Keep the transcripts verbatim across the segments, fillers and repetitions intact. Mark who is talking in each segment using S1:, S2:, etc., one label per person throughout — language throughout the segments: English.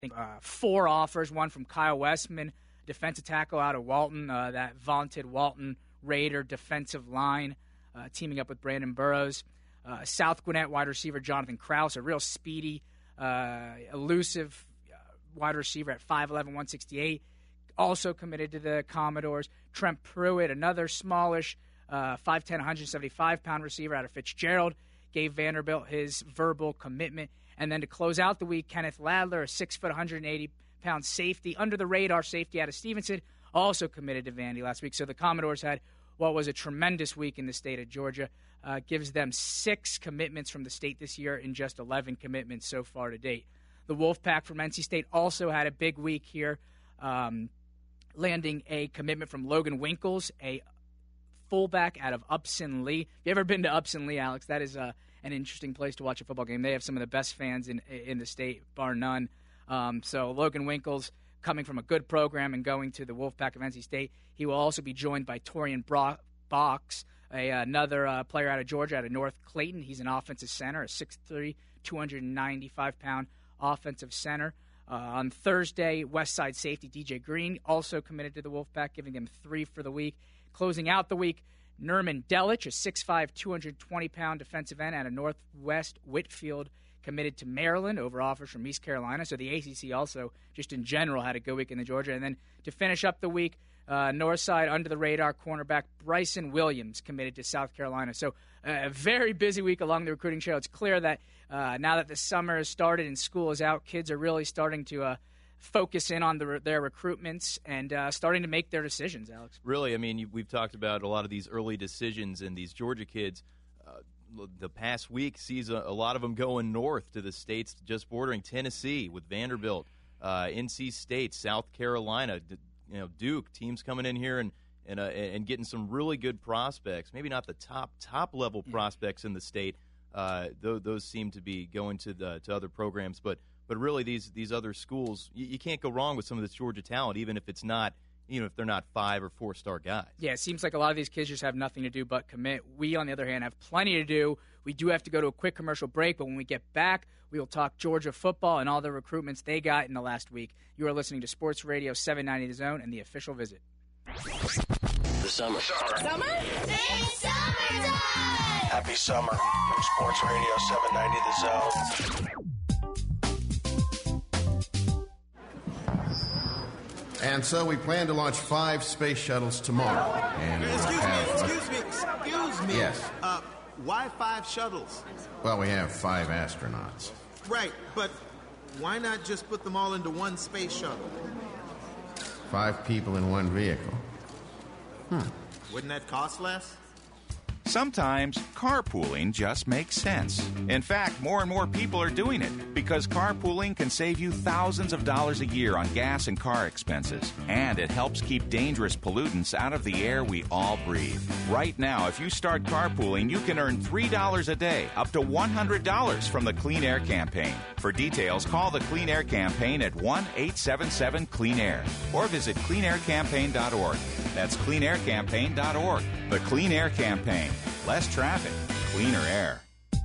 S1: think, uh, four offers, one from Kyle Westman, defensive tackle out of Walton, uh, that vaunted Walton Raider defensive line, uh, teaming up with Brandon Burrows. Uh, South Gwinnett wide receiver Jonathan Krause, a real speedy, uh, elusive uh, wide receiver at five eleven, one sixty-eight, also committed to the Commodores. Trent Pruitt, another smallish uh, five ten, one seventy-five pound receiver out of Fitzgerald, gave Vanderbilt his verbal commitment. And then to close out the week, Kenneth Ladler, a six foot, one eighty pound safety, under-the-radar safety out of Stevenson, also committed to Vandy last week. So the Commodores had what was a tremendous week in the state of Georgia. Uh, gives them six commitments from the state this year in just eleven commitments so far to date. The Wolfpack from N C State also had a big week here, um, landing a commitment from Logan Winkles, a fullback out of Upson Lee. You ever been to Upson Lee, Alex? That is uh, an interesting place to watch a football game. They have some of the best fans in in the state, bar none. Um, so Logan Winkles, coming from a good program and going to the Wolfpack of N C State. He will also be joined by Torian Bro- Box, a, another uh, player out of Georgia, out of North Clayton. He's an offensive center, a six three, two ninety-five pound offensive center. Uh, on Thursday, West Side safety D J Green also committed to the Wolfpack, giving them three for the week. Closing out the week, Nerman Delich, a six five, two twenty pound defensive end out of Northwest Whitfield, committed to Maryland over offers from East Carolina. So the A C C also, just in general, had a good week in the Georgia. And then to finish up the week, uh, Northside under-the-radar cornerback Bryson Williams committed to South Carolina. So uh, a very busy week along the recruiting trail. It's clear that uh, now that the summer has started and school is out, kids are really starting to uh, focus in on the, their recruitments and uh, starting to make their decisions, Alex.
S2: Really, I mean, you, we've talked about a lot of these early decisions, and these Georgia kids uh, the past week sees a, a lot of them going north to the states just bordering Tennessee with Vanderbilt, uh, N C State, South Carolina, D- you know, Duke, teams coming in here and and, uh, and getting some really good prospects. Maybe not the top top level prospects in the state. Uh, th- those seem to be going to the to other programs, but but really these these other schools, you, you can't go wrong with some of this Georgia talent, even if it's not. You know, if they're not five or four star guys.
S1: Yeah, it seems like a lot of these kids just have nothing to do but commit. We, on the other hand, have plenty to do. We do have to go to a quick commercial break, but when we get back, we will talk Georgia football and all the recruitments they got in the last week. You are listening to Sports Radio seven ninety The Zone and The Official Visit.
S3: The summer.
S4: Summer? Summer? It's summertime!
S3: Happy summer from Sports Radio seven ninety The Zone.
S5: And so we plan to launch five space shuttles tomorrow. And we'll
S6: excuse
S5: have,
S6: me, excuse me, excuse me.
S5: Yes.
S6: Uh, why five shuttles?
S5: Well, we have five astronauts.
S6: Right, but why not just put them all into one space shuttle?
S5: Five people in one vehicle. Hmm.
S6: Wouldn't that cost less?
S7: Sometimes carpooling just makes sense. In fact, more and more people are doing it because carpooling can save you thousands of dollars a year on gas and car expenses. And it helps keep dangerous pollutants out of the air we all breathe. Right now, if you start carpooling, you can earn three dollars a day, up to one hundred dollars from the Clean Air Campaign. For details, call the Clean Air Campaign at one eight seven seven clean air or visit clean air campaign dot org. That's clean air campaign dot org. The Clean Air Campaign. Less traffic, cleaner air.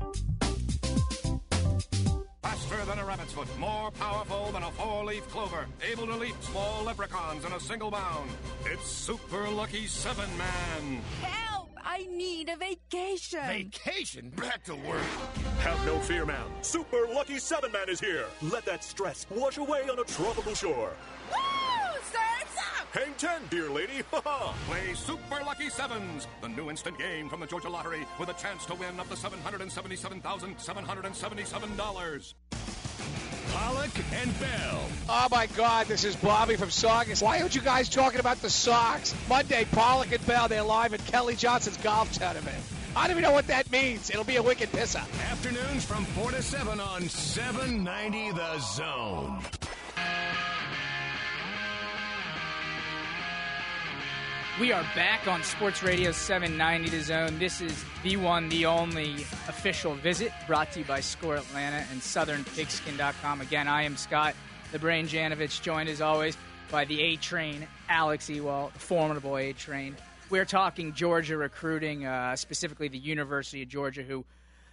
S8: Faster than a rabbit's foot, more powerful than a four-leaf clover, able to leap small leprechauns in a single bound. It's Super Lucky Seven Man.
S9: Help! I need a vacation.
S8: Vacation? Back to work.
S10: Have no fear, ma'am. Super Lucky Seven Man is here. Let that stress wash away on a tropical shore.
S9: Woo! Surf's up!
S10: Hang ten, dear lady.
S8: Play Super Lucky Sevens, the new instant game from the Georgia Lottery with a chance to win up to seven hundred seventy-seven thousand seven hundred seventy-seven dollars.
S11: Pollock and Bell.
S12: Oh, my God, this is Bobby from Saugus. Why aren't you guys talking about the Sox? Monday, Pollock and Bell, they're live at Kelly Johnson's golf tournament. I don't even know what that means. It'll be a wicked pisser.
S11: Afternoons from four to seven on seven ninety The Zone.
S1: We are back on Sports Radio seven ninety The Zone. This is the one, the only official visit brought to you by Score Atlanta and Southern Pigskin dot com. Again, I am Scott, the Brain Janovich, joined as always by the A-Train, Alex Ewald, the formidable A-Train. We're talking Georgia recruiting, uh, specifically the University of Georgia, who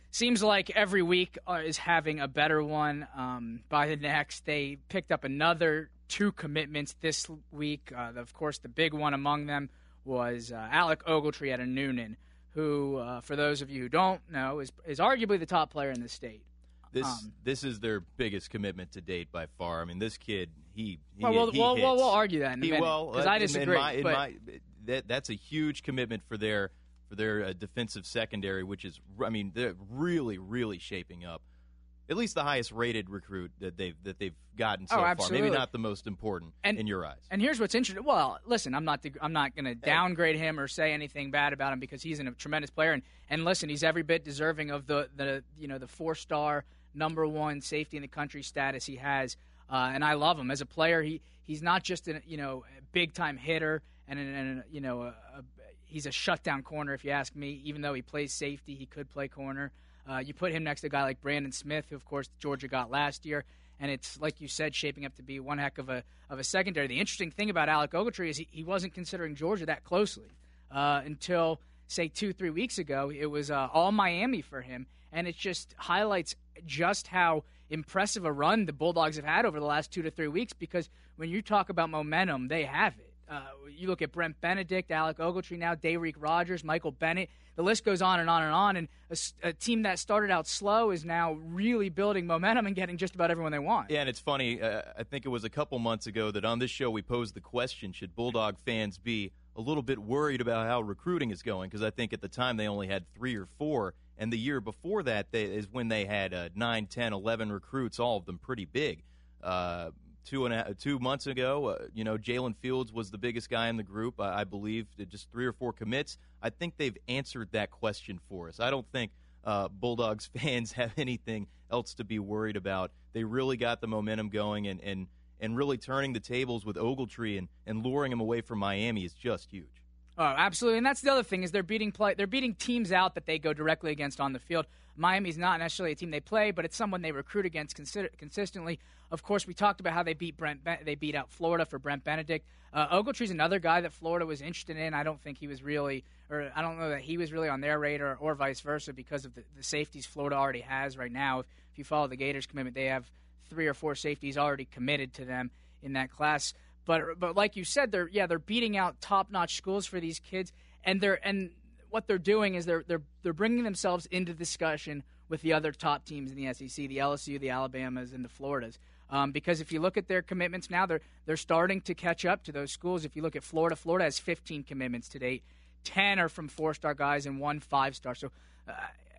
S1: seems like every week uh, is having a better one um, by the next. They picked up another two commitments this week. Uh, of course, the big one among them was uh, Alec Ogletree out of Noonan, who, uh, for those of you who don't know, is is arguably the top player in the state.
S2: This
S1: um,
S2: this is their biggest commitment to date by far. I mean, this kid, he, he
S1: well, we'll,
S2: he
S1: we'll,
S2: hits.
S1: we'll, we'll argue that in a
S2: he,
S1: minute,
S2: well,
S1: because
S2: uh,
S1: I disagree.
S2: In my, in
S1: but,
S2: my, that, that's a huge commitment for their for their uh, defensive secondary, which is, I mean, they're really, really shaping up. At least the highest rated recruit that they've that they've gotten so
S1: oh,
S2: far.
S1: absolutely.
S2: Maybe not the most important
S1: and,
S2: in your eyes.
S1: And here's what's interesting. Well, listen, I'm not I'm not going to downgrade him or say anything bad about him because he's a tremendous player. And, and listen, he's every bit deserving of the, the you know the four star number one safety in the country status he has. Uh, and I love him as a player. He he's not just a you know big time hitter and, and, and you know a, a, he's a shutdown corner if you ask me. Even though he plays safety, he could play corner. Uh, you put him next to a guy like Brandon Smith, who, of course, Georgia got last year, and it's, like you said, shaping up to be one heck of a of a secondary. The interesting thing about Alec Ogletree is he, he wasn't considering Georgia that closely uh, until, say, two, three weeks ago. It was uh, all Miami for him, and it just highlights just how impressive a run the Bulldogs have had over the last two to three weeks because when you talk about momentum, they have it. Uh, you look at Brent Benedict, Alec Ogletree now, Dayreek Rogers, Michael Bennett. The list goes on and on and on. And a, a team that started out slow is now really building momentum and getting just about everyone they want.
S2: Yeah, and it's funny. Uh, I think it was a couple months ago that on this show we posed the question, should Bulldog fans be a little bit worried about how recruiting is going? Because I think at the time they only had three or four. And the year before that they, is when they had uh, nine, ten, eleven recruits, all of them pretty big. Uh Two and a, two months ago, uh, you know, Jalen Fields was the biggest guy in the group. I, I believe just three or four commits. I think they've answered that question for us. I don't think uh, Bulldogs fans have anything else to be worried about. They really got the momentum going, and, and, and really turning the tables with Ogletree and, and luring him away from Miami is just huge.
S1: Oh, absolutely, and that's the other thing is they're beating play. They're beating teams out that they go directly against on the field. Miami's not necessarily a team they play, but it's someone they recruit against consider- consistently. Of course, we talked about how they beat Brent. Ben- they beat out Florida for Brent Benedict. Uh, Ogletree's another guy that Florida was interested in. I don't think he was really, or I don't know that he was really on their radar, or vice versa, because of the, the safeties Florida already has right now. If, if you follow the Gators commitment, they have three or four safeties already committed to them in that class. But but like you said, they're yeah they're beating out top-notch schools for these kids, and they're and what they're doing is they're they're they're bringing themselves into discussion with the other top teams in the S E C, the L S U, the Alabamas, and the Floridas. Um, because if you look at their commitments now, they're they're starting to catch up to those schools. If you look at Florida, Florida has fifteen commitments to date. ten are from four-star guys and one five-star. So uh,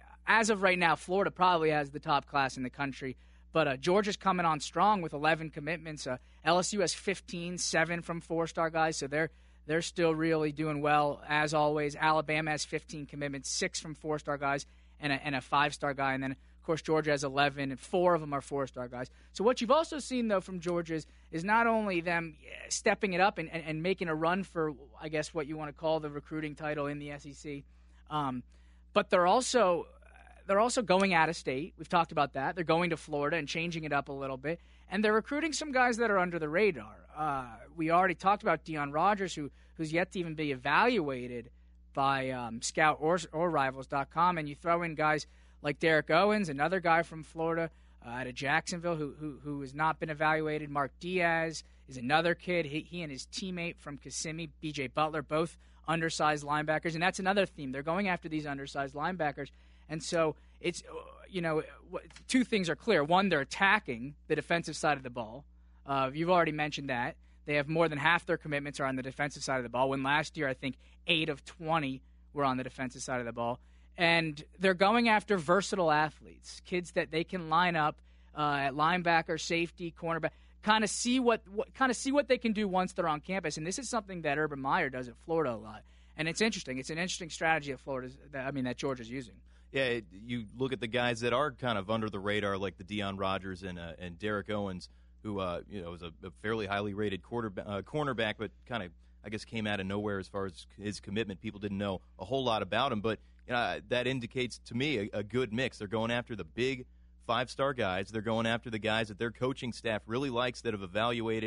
S1: as of right now, Florida probably has the top class in the country. But uh, Georgia's coming on strong with eleven commitments. Uh, L S U has fifteen, seven from four-star guys, so they're they're still really doing well, as always. Alabama has fifteen commitments, six from four-star guys and a, and a five-star guy. And then, of course, Georgia has eleven, and four of them are four-star guys. So what you've also seen, though, from Georgia is, is not only them stepping it up and, and, and making a run for, I guess, what you want to call the recruiting title in the S E C, um, but they're also – They're also going out of state. We've talked about that. They're going to Florida and changing it up a little bit. And they're recruiting some guys that are under the radar. Uh, we already talked about Deion Rogers, who who's yet to even be evaluated by um, Scout or, or Rivals dot com. And you throw in guys like Derek Owens, another guy from Florida uh, out of Jacksonville who, who who has not been evaluated. Mark Diaz is another kid. He, he and his teammate from Kissimmee, B J Butler, both undersized linebackers. And that's another theme. They're going after these undersized linebackers. And so it's, you know, two things are clear. One, they're attacking the defensive side of the ball. Uh, you've already mentioned that. They have more than half their commitments are on the defensive side of the ball, when last year I think eight of twenty were on the defensive side of the ball. And they're going after versatile athletes, kids that they can line up uh, at linebacker, safety, cornerback, kind of see what, what kind of see what they can do once they're on campus. And this is something that Urban Meyer does at Florida a lot. And it's interesting. It's an interesting strategy that Florida's, that, I mean, that Georgia's using.
S2: Yeah, you look at the guys that are kind of under the radar, like the Deion Rogers and uh, and Derek Owens, who uh, you know was a, a fairly highly rated quarterback, uh, cornerback, but kind of I guess came out of nowhere as far as his commitment. People didn't know a whole lot about him, but you know, that indicates to me a, a good mix. They're going after the big five-star guys. They're going after the guys that their coaching staff really likes, that have evaluated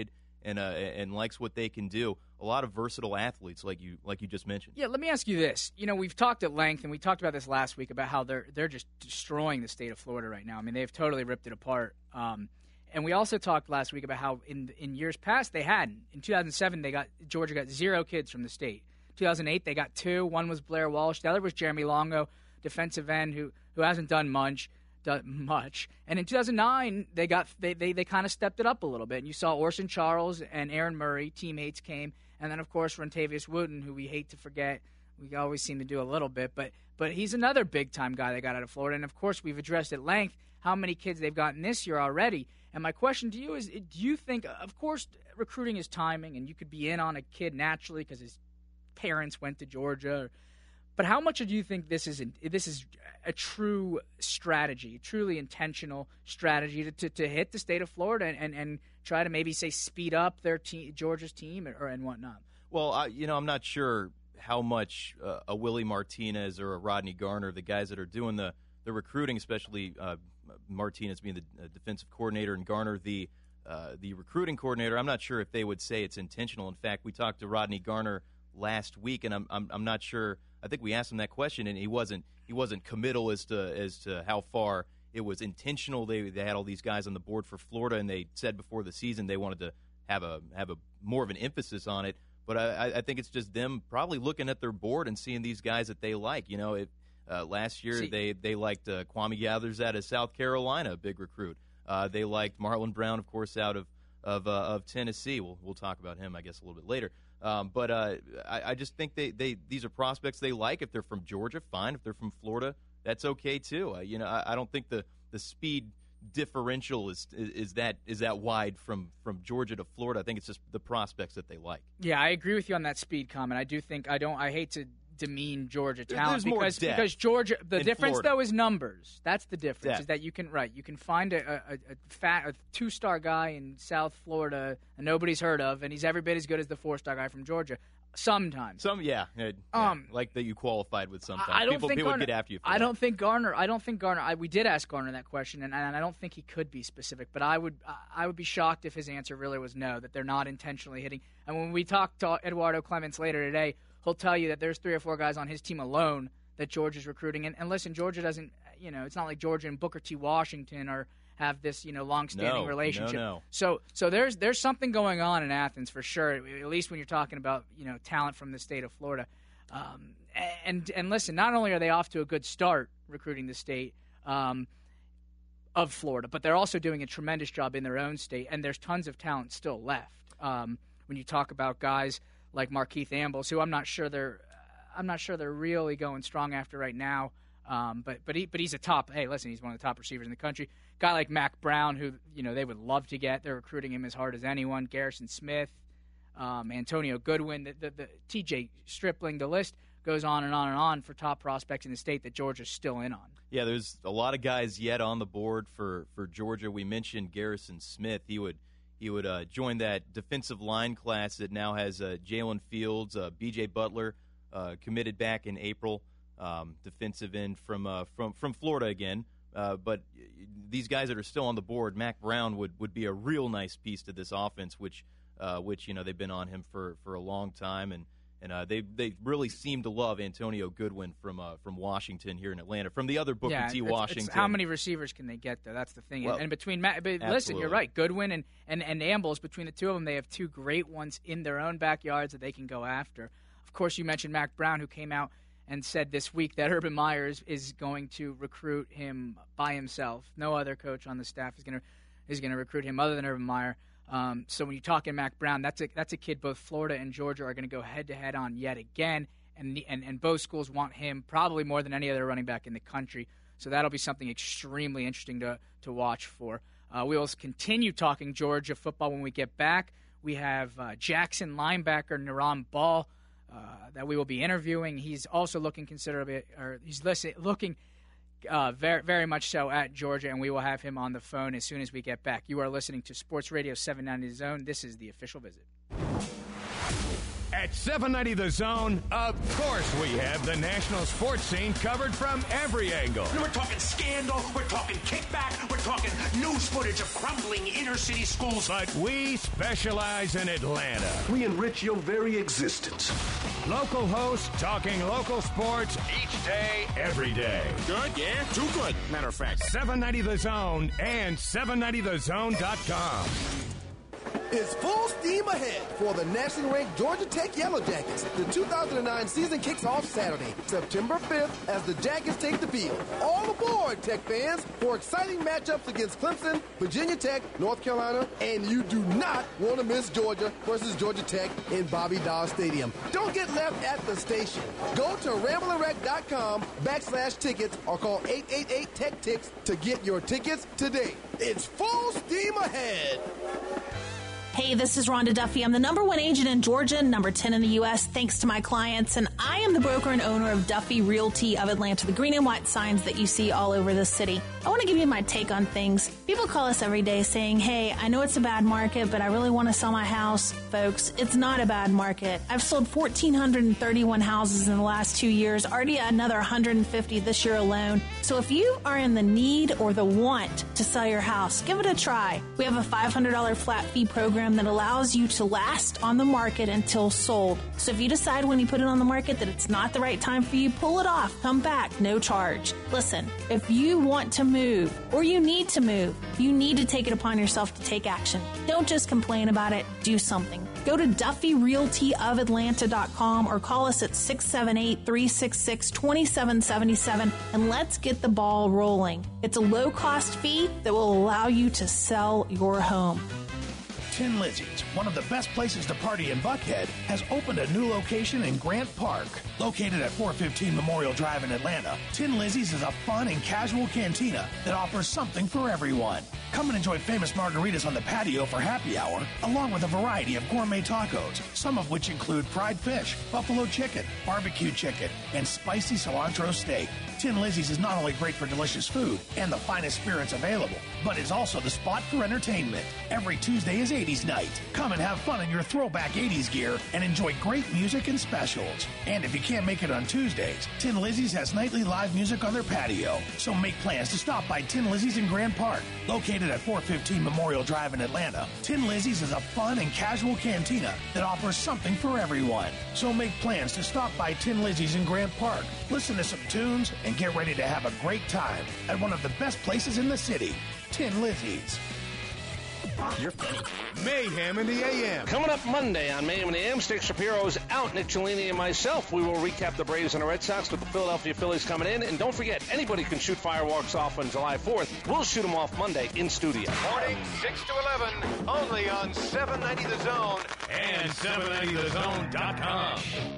S2: and uh, and likes what they can do. A lot of versatile athletes, like you like you just mentioned.
S1: Yeah, let me ask you this. You know, we've talked at length, and we talked about this last week about how they're they're just destroying the state of Florida right now. I mean, they've totally ripped it apart. Um, and we also talked last week about how in in years past they hadn't. In two thousand seven, they got Georgia got zero kids from the state. two thousand eight, they got two. One was Blair Walsh. The other was Jeremy Longo, defensive end, who who hasn't done much. Done much. And in two thousand nine, they got they they, they kind of stepped it up a little bit. And you saw Orson Charles and Aaron Murray, teammates, came. And then, of course, Rontavious Wooten, who we hate to forget. We always seem to do a little bit. But but he's another big-time guy they got out of Florida. And, of course, we've addressed at length how many kids they've gotten this year already. And my question to you is, do you think, of course, recruiting is timing, and you could be in on a kid naturally because his parents went to Georgia. But how much do you think this is this is a true strategy, truly intentional strategy to, to, to hit the state of Florida and, and, and try to maybe, say, speed up their team, Georgia's team or and whatnot?
S2: Well, I, you know, I'm not sure how much uh, a Willie Martinez or a Rodney Garner, the guys that are doing the, the recruiting, especially uh, Martinez being the uh, defensive coordinator and Garner the uh, the recruiting coordinator, I'm not sure if they would say it's intentional. In fact, we talked to Rodney Garner last week, and I'm I'm, I'm not sure. I think we asked him that question, and he wasn't he wasn't committal as to as to how far it was intentional. They they had all these guys on the board for Florida, and they said before the season they wanted to have a have a more of an emphasis on it. But I, I think it's just them probably looking at their board and seeing these guys that they like. You know, it, uh, last year
S1: See,
S2: they they liked uh, Kwame Gathers out of South Carolina, a big recruit. Uh, they liked Marlon Brown, of course, out of of uh, of Tennessee. We'll we'll talk about him, I guess, a little bit later. Um, but uh, I, I just think they, they these are prospects they like. If they're from Georgia, fine. If they're from Florida, that's okay too. Uh, you know, I, I don't think the, the speed differential is, is is that is that wide from, from Georgia to Florida. I think it's just the prospects that they like.
S1: Yeah, I agree with you on that speed comment. I do think I don't. I hate to demean Georgia talent
S2: There's more
S1: because
S2: depth
S1: because Georgia. The
S2: in
S1: difference
S2: Florida.
S1: though is numbers. That's the difference.
S2: Depth.
S1: Is that you can right. You can find a a, a fat a two star guy in South Florida and nobody's heard of, and he's every bit as good as the four star guy from Georgia. Sometimes.
S2: Some, yeah, yeah,
S1: Um,
S2: like that you qualified with sometimes.
S1: I don't
S2: people
S1: think
S2: people
S1: Garner,
S2: would get after you for
S1: I
S2: that.
S1: don't think Garner. I don't think Garner. I, we did ask Garner that question, and, and I don't think he could be specific. But I would, I would be shocked if his answer really was no, that they're not intentionally hitting. And when we talk to Eduardo Clements later today, he'll tell you that there's three or four guys on his team alone that Georgia's recruiting. And, and listen, Georgia doesn't. You know, it's not like Georgia and Booker T. Washington are have this, you know, long-standing
S2: No,
S1: relationship.
S2: no, no.
S1: So, so there's there's something going on in Athens for sure. At least when you're talking about, you know, talent from the state of Florida. Um, and and listen, not only are they off to a good start recruiting the state um, of Florida, but they're also doing a tremendous job in their own state. And there's tons of talent still left. Um, when you talk about guys like Markeith Ambles, who I'm not sure they're I'm not sure they're really going strong after right now. Um, but but he but he's a top. Hey, listen, he's one of the top receivers in the country. Guy like Mac Brown, who you know they would love to get. They're recruiting him as hard as anyone. Garrison Smith, um, Antonio Goodwin, the, the, the T J Stripling. The list goes on and on and on for top prospects in the state that Georgia's still in on.
S2: Yeah, there's a lot of guys yet on the board for, for Georgia. We mentioned Garrison Smith. He would he would uh, join that defensive line class that now has uh, Jalen Fields, uh, B J Butler, uh, committed back in April. Um, defensive end from uh, from from Florida again, uh, but these guys that are still on the board, Mac Brown would, would be a real nice piece to this offense, which uh, which you know they've been on him for, for a long time, and and uh, they they really seem to love Antonio Goodwin from uh, from Washington here in Atlanta, from the other Booker
S1: yeah,
S2: T.
S1: it's,
S2: Washington.
S1: It's how many receivers can they get though? That's the thing.
S2: Well,
S1: and, and between Matt, but listen, you're right. Goodwin and, and and Ambles, between the two of them, they have two great ones in their own backyards that they can go after. Of course, you mentioned Mac Brown, who came out and said this week that Urban Meyer is, is going to recruit him by himself. No other coach on the staff is going to is going to recruit him other than Urban Meyer. Um, so when you talk in Mac Brown, that's a that's a kid both Florida and Georgia are going to go head to head on yet again, and, the, and and both schools want him probably more than any other running back in the country. So that'll be something extremely interesting to to watch for. Uh, we will continue talking Georgia football when we get back. We have uh, Jackson linebacker Naram Ball. Uh, that we will be interviewing. He's also looking considerably, or he's listen, looking uh, very, very much so at Georgia, and we will have him on the phone as soon as we get back. You are listening to Sports Radio seven ninety The Zone. This is The Official Visit.
S11: At seven ninety The Zone, of course we have the national sports scene covered from every angle.
S10: We're talking scandal, we're talking kickback, we're talking news footage of crumbling inner-city schools.
S11: But we specialize in Atlanta.
S10: We enrich your very existence.
S11: Local hosts talking local sports each day, every day.
S10: Good, yeah, too good. Matter of fact.
S11: seven ninety The Zone and seven ninety the zone dot com.
S13: It's full steam ahead for the nationally ranked Georgia Tech Yellow Jackets. The two thousand nine season kicks off Saturday, September fifth, as the Jackets take the field. All aboard, Tech fans, for exciting matchups against Clemson, Virginia Tech, North Carolina, and you do not want to miss Georgia versus Georgia Tech in Bobby Dodd Stadium. Don't get left at the station. Go to rambling wreck dot com backslash tickets or call eight eight eight Tech Ticks to get your tickets today. It's full steam ahead.
S14: Hey, this is Rhonda Duffy. I'm the number one agent in Georgia, number ten in the U S, thanks to my clients, and I am the broker and owner of Duffy Realty of Atlanta, the green and white signs that you see all over the city. I want to give you my take on things. People call us every day saying, hey, I know it's a bad market, but I really want to sell my house. Folks, it's not a bad market. I've sold one thousand four hundred thirty-one houses in the last two years, already another one hundred fifty this year alone. So if you are in the need or the want to sell your house, give it a try. We have a five hundred dollars flat fee program that allows you to last on the market until sold. So if you decide when you put it on the market that it's not the right time for you, pull it off, come back, no charge. Listen, if you want to move or you need to move, you need to take it upon yourself to take action. Don't just complain about it, do something. Go to Duffy Realty of Atlanta dot com or call us at six seven eight, three six six, two seven seven seven and let's get the ball rolling. It's a low-cost fee that will allow you to sell your home.
S15: Tin Lizzie's, one of the best places to party in Buckhead, has opened a new location in Grant Park. Located at four fifteen Memorial Drive in Atlanta, Tin Lizzie's is a fun and casual cantina that offers something for everyone. Come and enjoy famous margaritas on the patio for happy hour, along with a variety of gourmet tacos, some of which include fried fish, buffalo chicken, barbecue chicken, and spicy cilantro steak. Tin Lizzie's is not only great for delicious food and the finest spirits available, but is also the spot for entertainment. Every Tuesday is eighties night. Come and have fun in your throwback eighties gear and enjoy great music and specials. And if you can't make it on Tuesdays, Tin Lizzie's has nightly live music on their patio. So make plans to stop by Tin Lizzie's in Grand Park. Located at four fifteen Memorial Drive in Atlanta, Tin Lizzie's is a fun and casual cantina that offers something for everyone. So make plans to stop by Tin Lizzie's in Grand Park, listen to some tunes, and get ready to have a great time at one of the best places in the city, Tin Lizzie's.
S11: You're Mayhem in the A M.
S12: Coming up Monday on Mayhem in the A M, Stick Shapiro's out, Nick Cellini and myself. We will recap the Braves and the Red Sox with the Philadelphia Phillies coming in. And don't forget, anybody can shoot fireworks off on July fourth. We'll shoot them off Monday in studio.
S11: Morning six to eleven, only on seven ninety The Zone and seven ninety the zone dot com.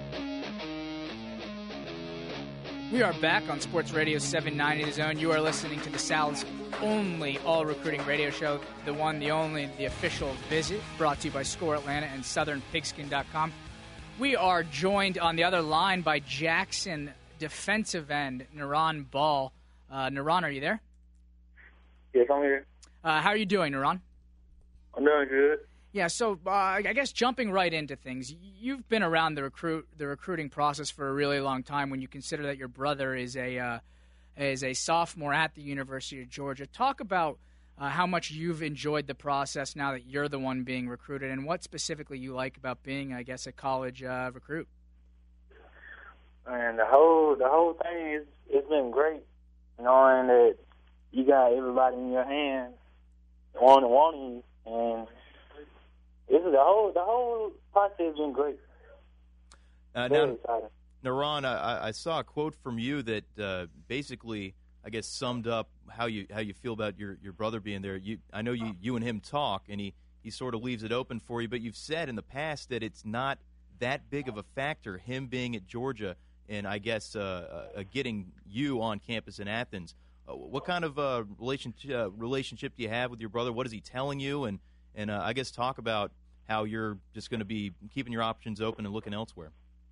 S1: We are back on Sports Radio seven ninety The Zone. You are listening to the Sal's only all-recruiting radio show, the one, the only, the official visit, brought to you by Score Atlanta and Southern Pigskin dot com. We are joined on the other line by Jackson defensive end, Naran Ball. Uh, Naran, are you there?
S16: Yes, I'm here.
S1: Uh, how are you doing, Naran?
S16: I'm doing good.
S1: Yeah, so uh, I guess jumping right into things, you've been around the recruit the recruiting process for a really long time. When you consider that your brother is a uh, is a sophomore at the University of Georgia, talk about uh, how much you've enjoyed the process now that you're the one being recruited, and what specifically you like about being, I guess, a college uh, recruit.
S16: And the whole the whole thing is it's been great, knowing that you got everybody in your hands, wanting wanting you, and this is the whole the whole process has been great.
S2: Uh,
S16: Very
S2: now,
S16: exciting.
S2: Naran, I, I saw a quote from you that uh, basically, I guess, summed up how you how you feel about your, your brother being there. You, I know you you and him talk, and he, he sort of leaves it open for you. But you've said in the past that it's not that big of a factor, him being at Georgia, and I guess uh, uh, getting you on campus in Athens. Uh, what kind of uh, relationship uh, relationship do you have with your brother? What is he telling you? And and uh, I guess talk about how you're just going to be keeping your options open and looking elsewhere.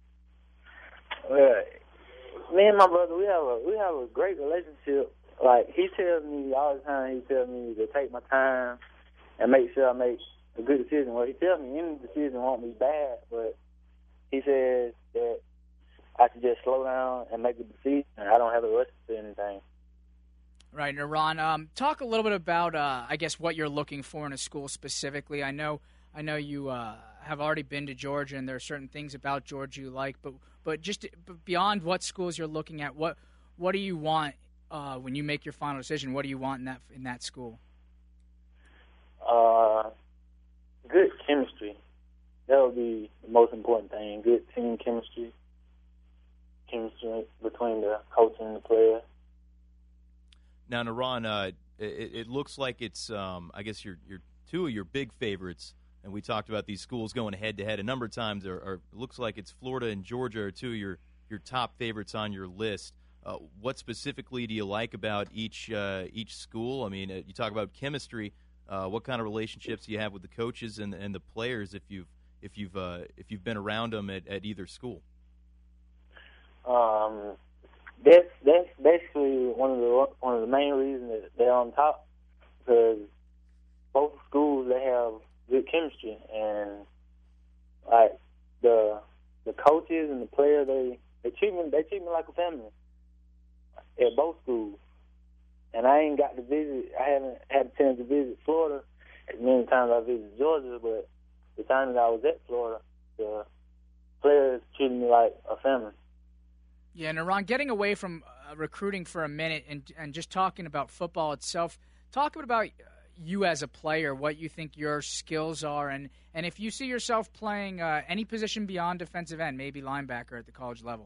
S16: Well, me and my brother, we have a we have a great relationship. Like, he tells me all the time, he tells me to take my time and make sure I make a good decision. Well, he tells me any decision won't be bad, but he says that I should just slow down and make a decision. I don't have a rush to anything.
S1: Right, Naran. Um, talk a little bit about, uh, I guess, what you're looking for in a school specifically. I know, I know you uh, have already been to Georgia, and there are certain things about Georgia you like. But, but just beyond what schools you're looking at, what, what do you want uh, when you make your final decision? What do you want in that in that school?
S16: Uh, good chemistry. That would be the most important thing. Good team chemistry. Chemistry between the coach and the player.
S2: Now, Naran, uh, it, it looks like it's, um, I guess, your, your two of your big favorites, and we talked about these schools going head-to-head a number of times. Are, are, it looks like it's Florida and Georgia are two of your, your top favorites on your list. Uh, what specifically do you like about each uh, each school? I mean, uh, you talk about chemistry. Uh, what kind of relationships do you have with the coaches and, and the players if you've if you've uh, if you've been around them at, at either school?
S16: Um, that's that's basically one of the one of the main reasons that they're on top, because both schools, they have good chemistry, and like the the coaches and the players, they they treat me they treat me like a family at both schools. And I ain't got to visit. I haven't had a chance to visit Florida as many times as I visited Georgia, but the time that I was at Florida, the players treated me like a family.
S1: Yeah, Naran, getting away from uh, recruiting for a minute and and just talking about football itself, talk about you as a player, what you think your skills are, and, and if you see yourself playing uh, any position beyond defensive end, maybe linebacker at the college level.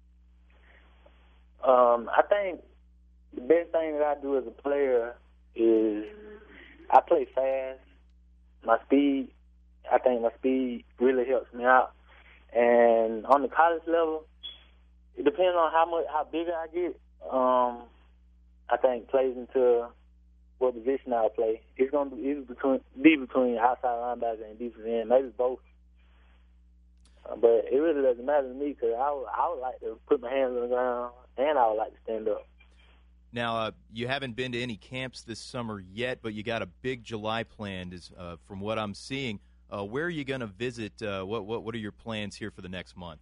S16: Um, I think the best thing that I do as a player is I play fast. My speed, I think my speed really helps me out. And on the college level, it depends on how much, how big I get. Um, I think plays into what position I'll play. It's going to be either between, be between outside linebacker and defensive end, maybe both. Uh, but it really doesn't matter to me, because I would, I would like to put my hands on the ground, and I would like to stand up.
S2: Now, uh, you haven't been to any camps this summer yet, but you got a big July planned, is, uh, from what I'm seeing. Uh, where are you going to visit? Uh, what, what what are your plans here for the next month?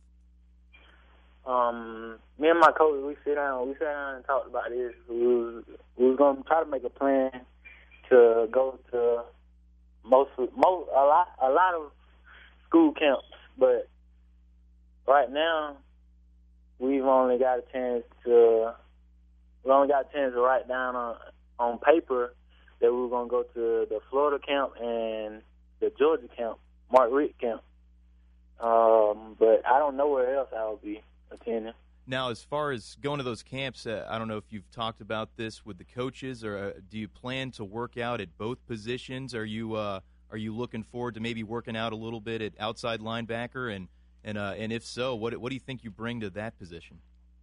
S16: Um, me and my coach, we sit down, we sat down and talked about this. We was, we was going to try to make a plan to go to most, most a lot, a lot of school camps, but right now we've only got a chance to, we only got a chance to write down on on paper that we were going to go to the Florida camp and the Georgia camp, Mark Richt camp. Um, but I don't know where else I will be attending.
S2: Now, as far as going to those camps, uh, I don't know if you've talked about this with the coaches, or uh, do you plan to work out at both positions? Are you uh, are you looking forward to maybe working out a little bit at outside linebacker, and and uh, and if so, what what do you think you bring to that position?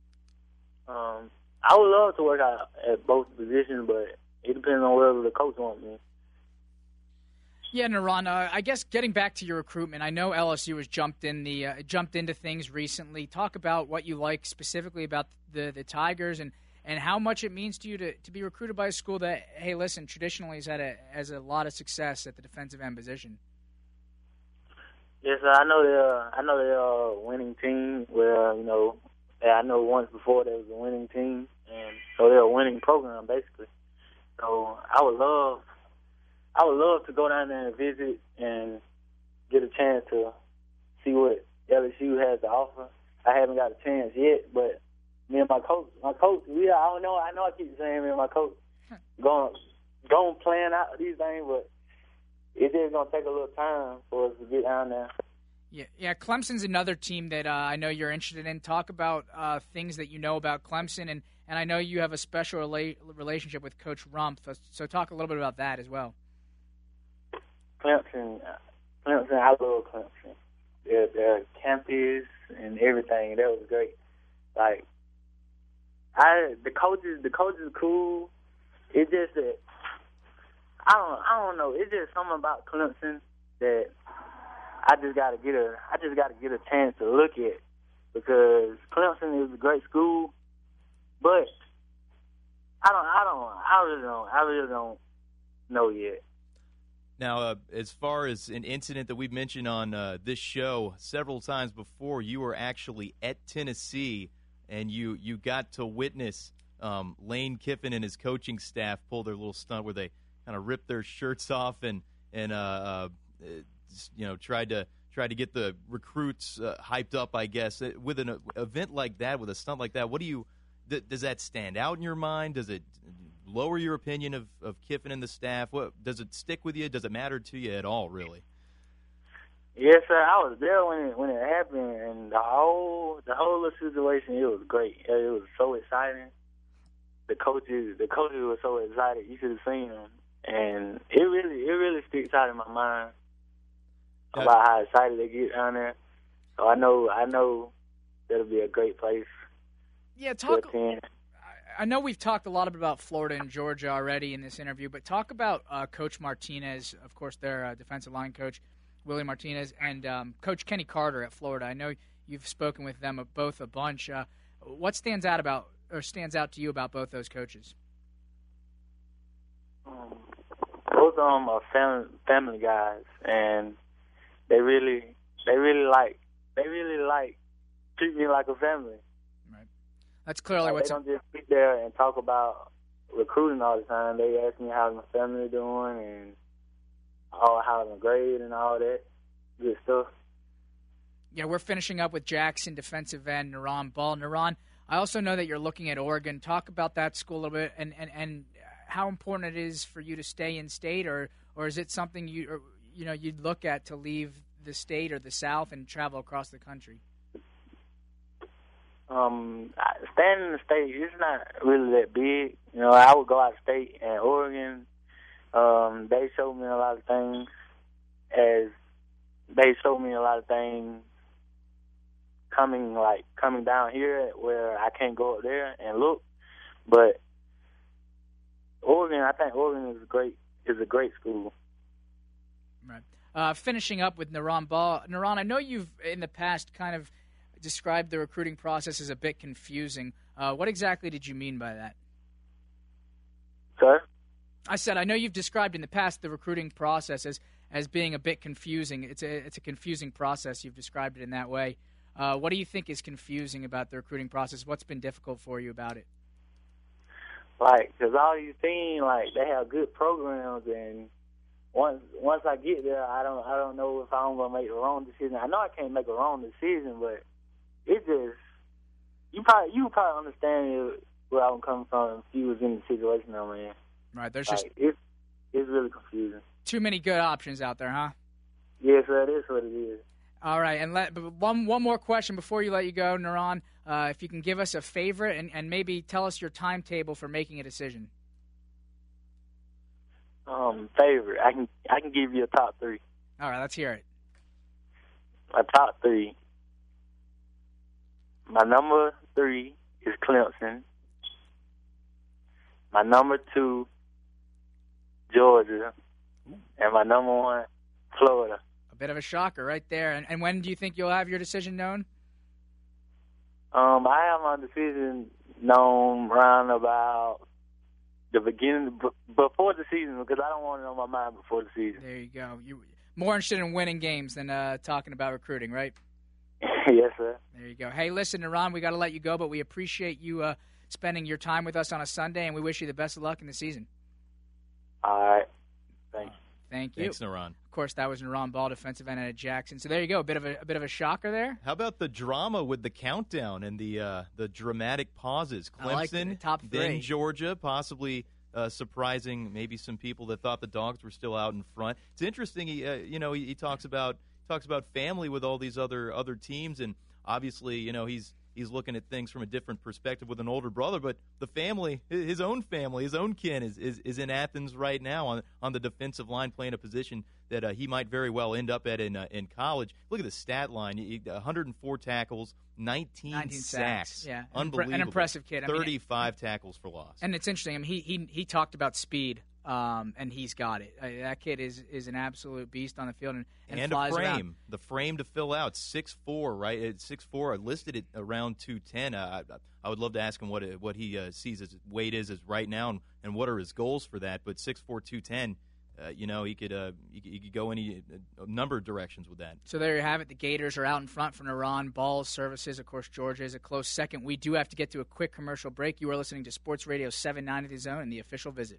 S16: Um, I would love to work out at both positions, but it depends on wherever the coach wants me.
S1: Yeah, Naran, uh, I guess getting back to your recruitment, I know L S U has jumped in the uh, jumped into things recently. Talk about what you like specifically about the the Tigers, and, and how much it means to you to, to be recruited by a school that, hey, listen, traditionally has had a has a lot of success at the defensive end position.
S16: Yes, I know they're I know they're a winning team. Where you know, I know once before there was a winning team, and so they're a winning program basically. So I would love. I would love to go down there and visit and get a chance to see what L S U has to offer. I haven't got a chance yet, but me and my coach, my coach, we I don't know. I know I keep saying me and my coach going going plan out these things, but it's just gonna take a little time for us to get down there.
S1: Yeah, yeah. Clemson's another team that uh, I know you're interested in. Talk about uh, things that you know about Clemson, and, and I know you have a special rela- relationship with Coach Rumpf. So talk a little bit about that as well.
S16: Clemson, Clemson, I love Clemson. Their, their campus and everything, that was great. Like, I the coaches, the coaches are cool. It's just that I don't, I don't know. It's just something about Clemson that I just gotta get a, I just gotta get a chance to look at, because Clemson is a great school, but I don't, I don't, I really don't, I really don't know yet.
S2: Now, uh, as far as an incident that we've mentioned on uh, this show several times before, you were actually at Tennessee, and you, you got to witness um, Lane Kiffin and his coaching staff pull their little stunt where they kind of ripped their shirts off and and uh, uh, you know tried to tried to get the recruits uh, hyped up. I guess with an uh, event like that, with a stunt like that, what do you th- does that stand out in your mind? Does it lower your opinion of, of Kiffin and the staff? What does it stick with you? Does it matter to you at all, really?
S16: Yes, sir. I was there when it when it happened, and the whole the whole little situation, it was great. It was so exciting. The coaches, the coaches were so excited. You should have seen them, and it really, it really sticks out in my mind yeah. about how excited they get down there. So I know, I know that'll be a great place.
S1: Yeah, talk. I know we've talked a lot about Florida and Georgia already in this interview, but talk about uh, Coach Martinez, of course, their uh, defensive line coach, Willie Martinez, and um, Coach Kenny Carter at Florida. I know you've spoken with them both a bunch. Uh, what stands out about or stands out to you about both those coaches?
S16: Um, both of them are family, family guys, and they really, they really like, they really like treat me like a family.
S1: Right. That's clearly
S16: like,
S1: what's.
S16: They don't just sit there and talk about recruiting all the time. They ask me how my family doing and all how my grade and all that good stuff.
S1: Yeah, we're finishing up with Jackson defensive end Naran Ball. Naran, I also know that you're looking at Oregon. Talk about that school a little bit, and, and, and how important it is for you to stay in state, or or is it something you or, you know you'd look at to leave the state or the South and travel across the country?
S16: Um, staying in the state, it's not really that big. You know, I would go out of state, and Oregon, um, they showed me a lot of things. As they showed me a lot of things. Coming like coming down here where I can't go up there and look, but Oregon, I think Oregon is a great is a great school.
S1: Right. Uh, finishing up with Naran Ball, Naran, I know you've in the past kind of described the recruiting process as a bit confusing. Uh, what exactly did you mean by that?
S16: Sir?
S1: I said I know you've described in the past the recruiting process as as being a bit confusing. It's a it's a confusing process. You've described it in that way. Uh, what do you think is confusing about the recruiting process? What's been difficult for you about it?
S16: Like, because all these teams, like, they have good programs, and once once I get there, I don't I don't know if I'm gonna make the wrong decision. I know I can't make a wrong decision, but it just you probably you probably understand where I'm coming from if you was in the situation I'm in.
S1: Right, there's
S16: like,
S1: just
S16: it's it's really confusing.
S1: Too many good options out there, huh?
S16: Yes, that is what it is.
S1: All right, and let, but one one more question before you let you go, Naran. Uh, if you can give us a favorite and, and maybe tell us your timetable for making a decision.
S16: Um, favorite, I can I can give you a top three.
S1: All right, let's hear it.
S16: My top three. My number three is Clemson. My number two, Georgia, and my number one, Florida.
S1: A bit of a shocker right there. And, and when do you think you'll have your decision known?
S16: Um, I have my decision known around about the beginning, b- before the season, because I don't want it on my mind before the season.
S1: There you go. You're more interested in winning games than uh, talking about recruiting, right?
S16: Yes, sir.
S1: There you go. Hey, listen, Naran, we got to let you go, but we appreciate you uh, spending your time with us on a Sunday, and we wish you the best of luck in the season.
S16: All right. Thank you.
S1: Thank you.
S2: Thanks, Naran.
S1: Of course, that was Naran Ball, defensive end at Jackson. So there you go, a bit of a, a bit of a shocker there.
S2: How about the drama with the countdown and the uh, the dramatic pauses? Clemson,
S1: I like the top three.
S2: Then Georgia, possibly uh, surprising maybe some people that thought the Dogs were still out in front. It's interesting. He, uh, you know, he, he talks about talks about family with all these other other teams, and obviously, you know, he's. He's looking at things from a different perspective with an older brother, but the family, his own family, his own kin is, is, is in Athens right now on on the defensive line, playing a position that uh, he might very well end up at in uh, in college. Look at the stat line: he, one hundred four tackles, nineteen,
S1: nineteen
S2: sacks.
S1: sacks. Yeah,
S2: unbelievable.
S1: An impressive kid. I mean,
S2: thirty-five tackles for loss.
S1: And it's interesting. I mean, he he he talked about speed. Um, and he's got it. Uh, that kid is, is an absolute beast on the field and, and,
S2: and
S1: flies
S2: a frame.
S1: around.
S2: The frame to fill out, six four, right? It's six four. I listed it around two ten. Uh, I, I would love to ask him what what he uh, sees his weight is, is right now and, and what are his goals for that. But six four, two ten, uh, you know, he could, uh, he, could- he could go any a number of directions with that.
S1: So there you have it. The Gators are out in front for Iran. Balls, services. Of course, Georgia is a close second. We do have to get to a quick commercial break. You are listening to Sports Radio seven ninety The Zone and the official visit.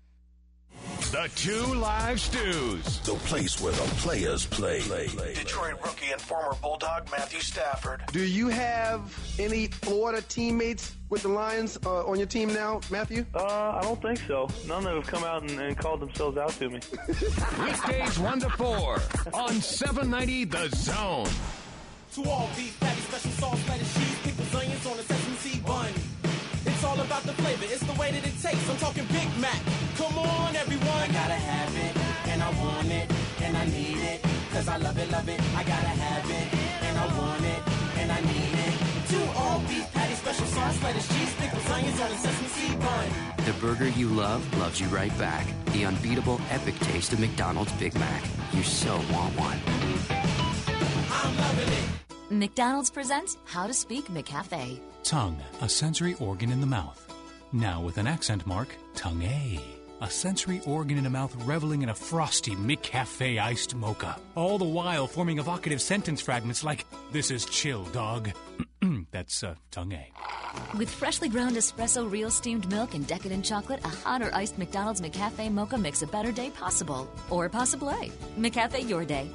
S11: The Two Live Stews.
S3: The place where the players play. Detroit rookie and former Bulldog Matthew Stafford.
S13: Do you have any Florida teammates with the Lions uh, on your team now, Matthew?
S16: Uh, I don't think so. None of them have come out and, and called themselves out to me.
S11: Weekdays one to four on seven ninety The Zone.
S17: To all beef patty, special sauce, lettuce, cheese, pickles, onions on a sesame seed bun. It's all about the flavor, it's the way that it tastes. I'm talking Big Mac. Come on, everyone. I gotta have it, and I want it, and I need it. Cause I love it, love it. I gotta have it, and I want it, and I need it. Two all beef patty, special sauce, lettuce, cheese, pickles, onions on a sesame seed bun.
S18: The burger you love loves you right back. The unbeatable epic taste of McDonald's Big Mac. You so want one.
S17: I'm loving it.
S19: McDonald's presents How to Speak McCafe.
S20: Tongue, a sensory organ in the mouth. Now with an accent mark, tongue-a. A sensory organ in the mouth reveling in a frosty McCafe iced mocha. All the while forming evocative sentence fragments like, this is chill, dog. That's uh, tongue-a.
S19: With freshly ground espresso, real steamed milk, and decadent chocolate, a hot or iced McDonald's McCafe mocha makes a better day possible. Or possible. McCafe your day.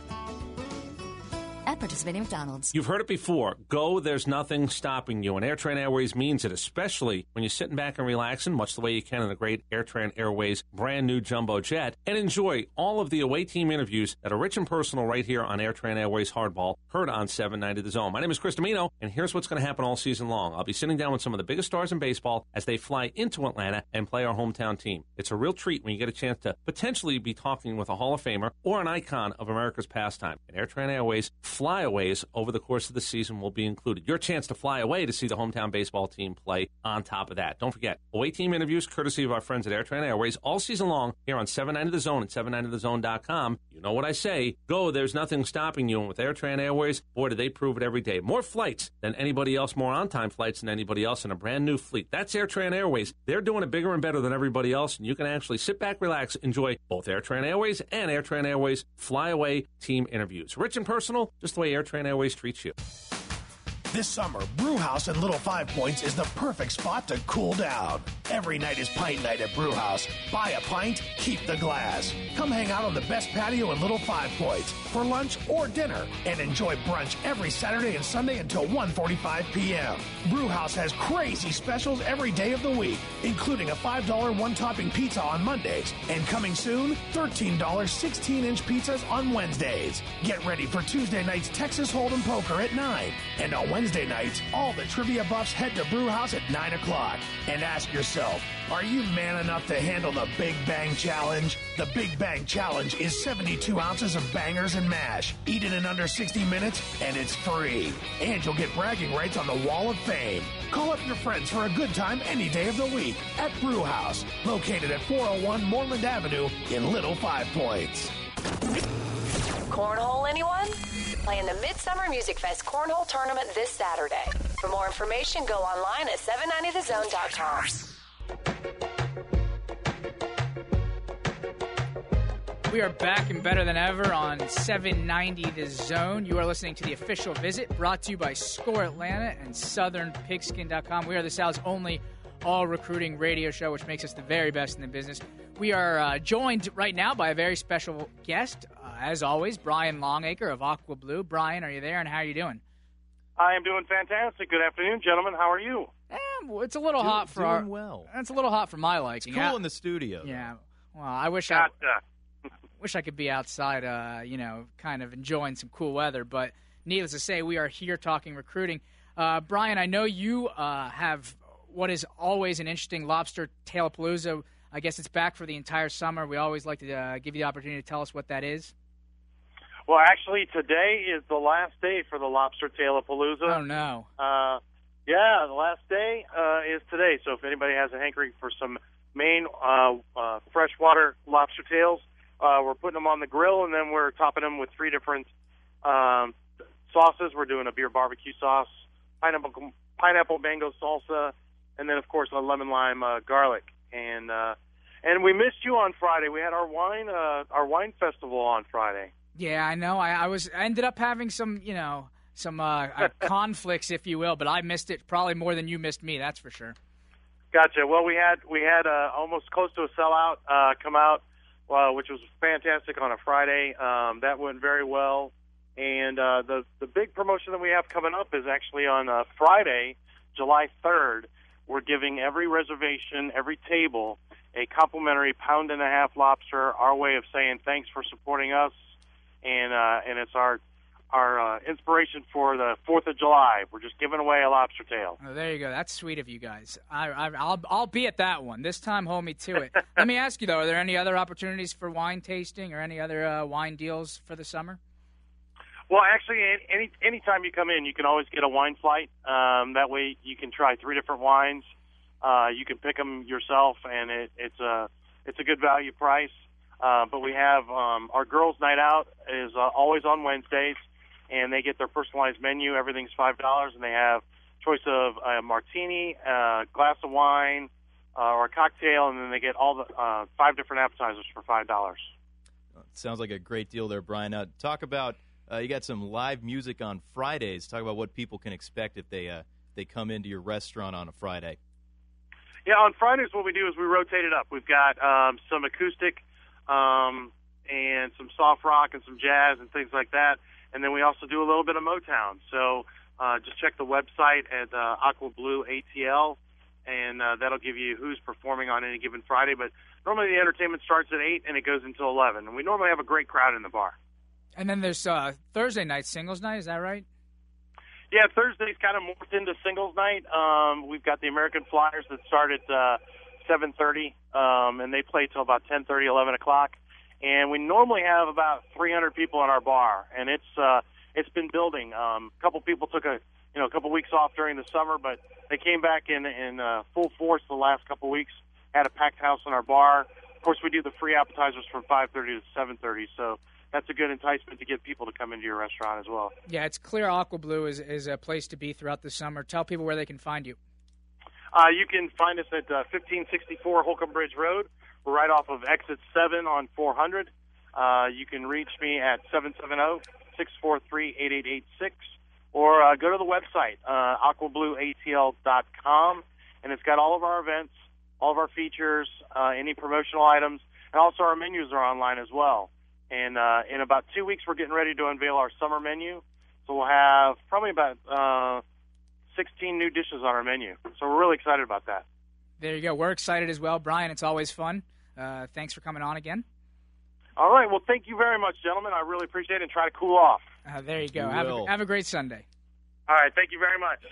S19: At participating McDonald's.
S12: You've heard it before. Go, there's nothing stopping you. And AirTran Airways means it, especially when you're sitting back and relaxing, much the way you can in the great AirTran Airways brand new jumbo jet. And enjoy all of the away team interviews that are rich and personal right here on AirTran Airways Hardball, heard on seven ninety The Zone. My name is Chris Domino, and here's what's going to happen all season long. I'll be sitting down with some of the biggest stars in baseball as they fly into Atlanta and play our hometown team. It's a real treat when you get a chance to potentially be talking with a Hall of Famer or an icon of America's pastime. And AirTran Airways flyaways over the course of the season will be included. Your chance to fly away to see the hometown baseball team play on top of that. Don't forget, away team interviews courtesy of our friends at AirTran Airways all season long here on seven ninety The Zone and seven ninety the zone dot com. You know what I say. Go, there's nothing stopping you. And with AirTran Airways, boy, do they prove it every day. More flights than anybody else, more on-time flights than anybody else, in a brand new fleet. That's AirTran Airways. They're doing it bigger and better than everybody else, and you can actually sit back, relax, enjoy both AirTran Airways and AirTran Airways flyaway team interviews. Rich and personal, just the way AirTran Airways treats you.
S15: This summer, Brewhouse at Little Five Points is the perfect spot to cool down. Every night is pint night at Brewhouse. Buy a pint, keep the glass. Come hang out on the best patio in Little Five Points for lunch or dinner, and enjoy brunch every Saturday and Sunday until one forty-five p.m. Brewhouse has crazy specials every day of the week, including a five dollar one-topping pizza on Mondays, and coming soon, thirteen dollar sixteen-inch pizzas on Wednesdays. Get ready for Tuesday night's Texas Hold'em Poker at nine, and on Wednesday nights, all the trivia buffs head to Brewhouse at nine o'clock. And ask yourself, are you man enough to handle the Big Bang Challenge? The Big Bang Challenge is seventy-two ounces of bangers and mash. Eat it in under sixty minutes, and it's free. And you'll get bragging rights on the Wall of Fame. Call up your friends for a good time any day of the week at Brewhouse, located at four oh one Moreland Avenue in Little Five Points.
S21: Cornhole, anyone? Playing the Midsummer Music Fest Cornhole Tournament this Saturday. For more information, go online at seven ninety the zone dot com.
S1: We are back and better than ever on seven ninety The Zone. You are listening to The Official Visit, brought to you by Score Atlanta and Southern Pigskin dot com. We are the South's only all-recruiting radio show, which makes us the very best in the business. We are uh, joined right now by a very special guest, uh, as always, Brian Longacre of Aqua Blue. Brian, are you there, and how are you doing?
S22: I am doing fantastic. Good afternoon, gentlemen. How are you?
S1: Eh, it's a little
S2: Doing-
S1: hot for
S2: doing
S1: our.
S2: well.
S1: It's a little hot for my liking.
S2: It's cool
S1: I-
S2: in the studio.
S1: Yeah. Well, I wish
S22: Gotcha.
S1: I wish I could be outside, uh, you know, kind of enjoying some cool weather. But needless to say, we are here talking recruiting. Uh, Brian, I know you uh, have what is always an interesting Lobster Tailapalooza. I guess it's back for the entire summer. We always like to uh, give you the opportunity to tell us what that is.
S22: Well, actually, today is the last day for the Lobster Tailapalooza.
S1: Oh, no.
S22: Uh, yeah, the last day uh, is today. So if anybody has a hankering for some Maine uh, uh, freshwater lobster tails, uh, we're putting them on the grill, and then we're topping them with three different um, sauces. We're doing a beer barbecue sauce, pineapple pineapple mango salsa, and then, of course, a lemon lime uh, garlic. And uh, And we missed you on Friday. We had our wine uh, our wine festival on Friday.
S1: Yeah, I know. I, I was I ended up having some, you know, some uh, uh, conflicts, if you will, but I missed it probably more than you missed me. That's for sure.
S22: Gotcha. Well, we had we had uh, almost close to a sellout uh, come out, uh, which was fantastic on a Friday. Um, that went very well. And uh, the the big promotion that we have coming up is actually on uh, Friday, July third. We're giving every reservation, every table, a complimentary pound and a half lobster. Our way of saying thanks for supporting us, and uh, and it's our our uh, inspiration for the Fourth of July. We're just giving away a lobster tail.
S1: Oh, there you go. That's sweet of you guys. I, I, I'll I'll be at that one this time. Hold me to it. Let me ask you though: are there any other opportunities for wine tasting or any other uh, wine deals for the summer?
S22: Well, actually, any anytime you come in, you can always get a wine flight. Um, that way, you can try three different wines. Uh, you can pick them yourself, and it, it's a it's a good value price. Uh, but we have um, our girls' night out is uh, always on Wednesdays, and they get their personalized menu. Everything's five dollars, and they have choice of a martini, a glass of wine, uh, or a cocktail, and then they get all the uh, five different appetizers for five dollars.
S2: Sounds like a great deal there, Brian. Now, talk about. Uh, you got some live music on Fridays. Talk about what people can expect if they uh, they come into your restaurant on a Friday.
S22: Yeah, on Fridays what we do is we rotate it up. We've got um, some acoustic um, and some soft rock and some jazz and things like that. And then we also do a little bit of Motown. So uh, just check the website at uh, Aqua Blue A T L, and uh, that'll give you who's performing on any given Friday. But normally the entertainment starts at eight and it goes until eleven. And we normally have a great crowd in the bar.
S1: And then there's uh, Thursday night, singles night. Is that right?
S22: Yeah, Thursday's kind of morphed into singles night. Um, we've got the American Flyers that start at uh, seven thirty, um, and they play till about ten thirty, eleven o'clock. And we normally have about three hundred people in our bar, and it's uh, it's been building. Um, a couple people took a you know a couple weeks off during the summer, but they came back in in uh, full force the last couple weeks. Had a packed house in our bar. Of course, we do the free appetizers from five thirty to seven thirty, so that's a good enticement to get people to come into your restaurant as well.
S1: Yeah, it's clear Aqua Blue is, is a place to be throughout the summer. Tell people where they can find you.
S22: Uh, you can find us at uh, fifteen sixty-four Holcomb Bridge Road. We're right off of exit seven on four hundred. Uh, you can reach me at seven seven zero, six four three, eight eight eight six, or uh, go to the website, uh, aqua blue A T L dot com, and it's got all of our events, all of our features, uh, any promotional items, and also our menus are online as well. And uh, in about two weeks, we're getting ready to unveil our summer menu. So we'll have probably about uh, sixteen new dishes on our menu. So we're really excited about that.
S1: There you go. We're excited as well. Brian, it's always fun. Uh, thanks for coming on again.
S22: All right. Well, thank you very much, gentlemen. I really appreciate it, and try to cool off.
S1: Uh, there you go.
S22: You
S1: Have a,
S22: will.
S1: have a great Sunday.
S22: All right. Thank you very much.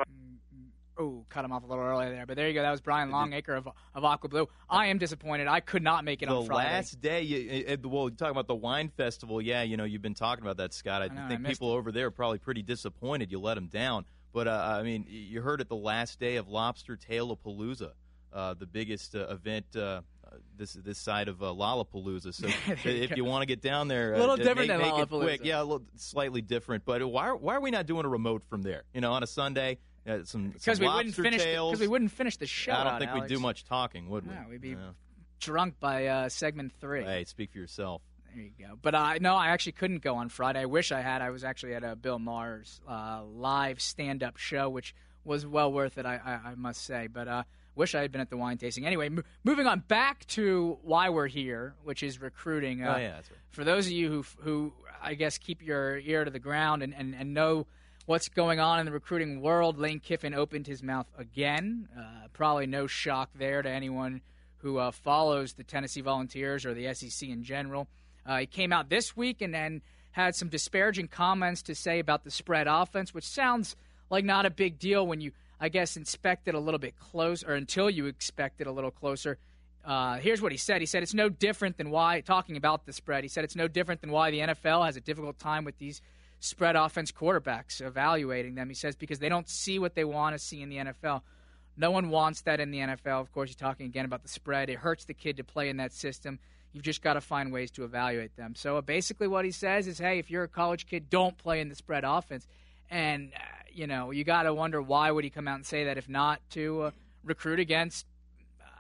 S1: Oh, cut him off a little earlier there. But there you go. That was Brian Longacre of, of Aqua Blue. I am disappointed. I could not make it
S2: the
S1: on Friday.
S2: last day, you, it, well, you're talking about the wine festival. Yeah, you know, you've been talking about that, Scott. I,
S1: I know,
S2: think
S1: I missed
S2: people over there are probably pretty disappointed you let them down. But, uh, I mean, you heard it the last day of Lobster Tail-a-Palooza, uh, the biggest uh, event uh, this this side of uh, Lollapalooza. So if you, you want to get down there,
S1: A little
S2: uh,
S1: different
S2: make,
S1: than
S2: make it
S1: Lollapalooza.
S2: quick. Yeah, a little slightly different. But why, why are we not doing a remote from there? You know, on a Sunday? Uh, some
S1: Because
S2: some
S1: we wouldn't
S2: lobster
S1: finish
S2: tails.
S1: because we wouldn't finish the show.
S2: I don't
S1: out,
S2: think
S1: Alex.
S2: we'd do much talking, would we?
S1: No, we'd be
S2: Yeah.
S1: drunk by uh, segment three.
S2: Hey, speak for yourself.
S1: There you go. But uh, no, I actually couldn't go on Friday. I wish I had. I was actually at a Bill Maher's uh, live stand-up show, which was well worth it, I, I, I must say. But uh, wish I had been at the wine tasting. Anyway, mo- moving on back to why we're here, which is recruiting. Uh,
S2: Oh, yeah, that's right.
S1: For those of you who, who I guess, keep your ear to the ground and, and, and know what's going on in the recruiting world, Lane Kiffin opened his mouth again. Uh, probably no shock there to anyone who uh, follows the Tennessee Volunteers or the S E C in general. Uh, he came out this week and then had some disparaging comments to say about the spread offense, which sounds like not a big deal when you, I guess, inspect it a little bit closer, or until you inspect it a little closer. Uh, here's what he said. He said it's no different than why, talking about the spread, he said it's no different than why the N F L has a difficult time with these spread offense quarterbacks, evaluating them. He says because they don't see what they want to see in the N F L. No one wants that in the N F L. Of course, he's talking again about the spread. It hurts the kid to play in that system. You've just got to find ways to evaluate them. So uh, basically what he says is, hey, if you're a college kid, don't play in the spread offense. And, uh, you know, you got to wonder why would he come out and say that if not to uh, recruit against,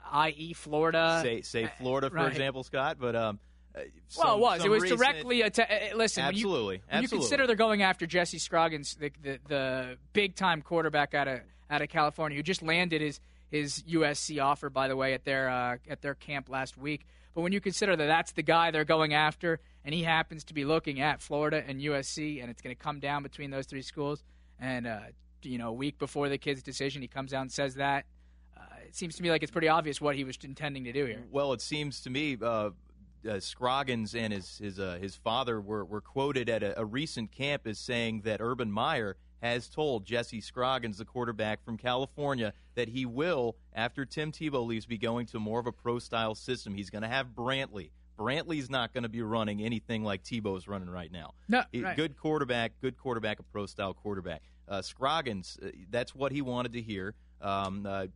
S1: that is. Florida.
S2: Say, say Florida, for
S1: right.
S2: example, Scott, but um, uh, some,
S1: well, it was. It was
S2: recent...
S1: directly a. Te- listen,
S2: absolutely,
S1: when you, when
S2: absolutely.
S1: you consider they're going after Jesse Scroggins, the the, the big time quarterback out of out of California, who just landed his his U S C offer, by the way, at their uh, at their camp last week. But when you consider that that's the guy they're going after, and he happens to be looking at Florida and U S C, and it's going to come down between those three schools, and uh, you know, a week before the kid's decision, he comes out and says that. Uh, it seems to me like it's pretty obvious what he was intending to do here.
S2: Well, it seems to me uh, uh, Scroggins and his his uh, his father were, were quoted at a, a recent camp as saying that Urban Meyer has told Jesse Scroggins, the quarterback from California, that he will, after Tim Tebow leaves, be going to more of a pro-style system. He's going to have Brantley. Brantley's not going to be running anything like Tebow's running right now.
S1: No,
S2: he,
S1: right.
S2: Good quarterback, good quarterback, a pro-style quarterback. Uh, Scroggins, uh, that's what he wanted to hear. Um, uh,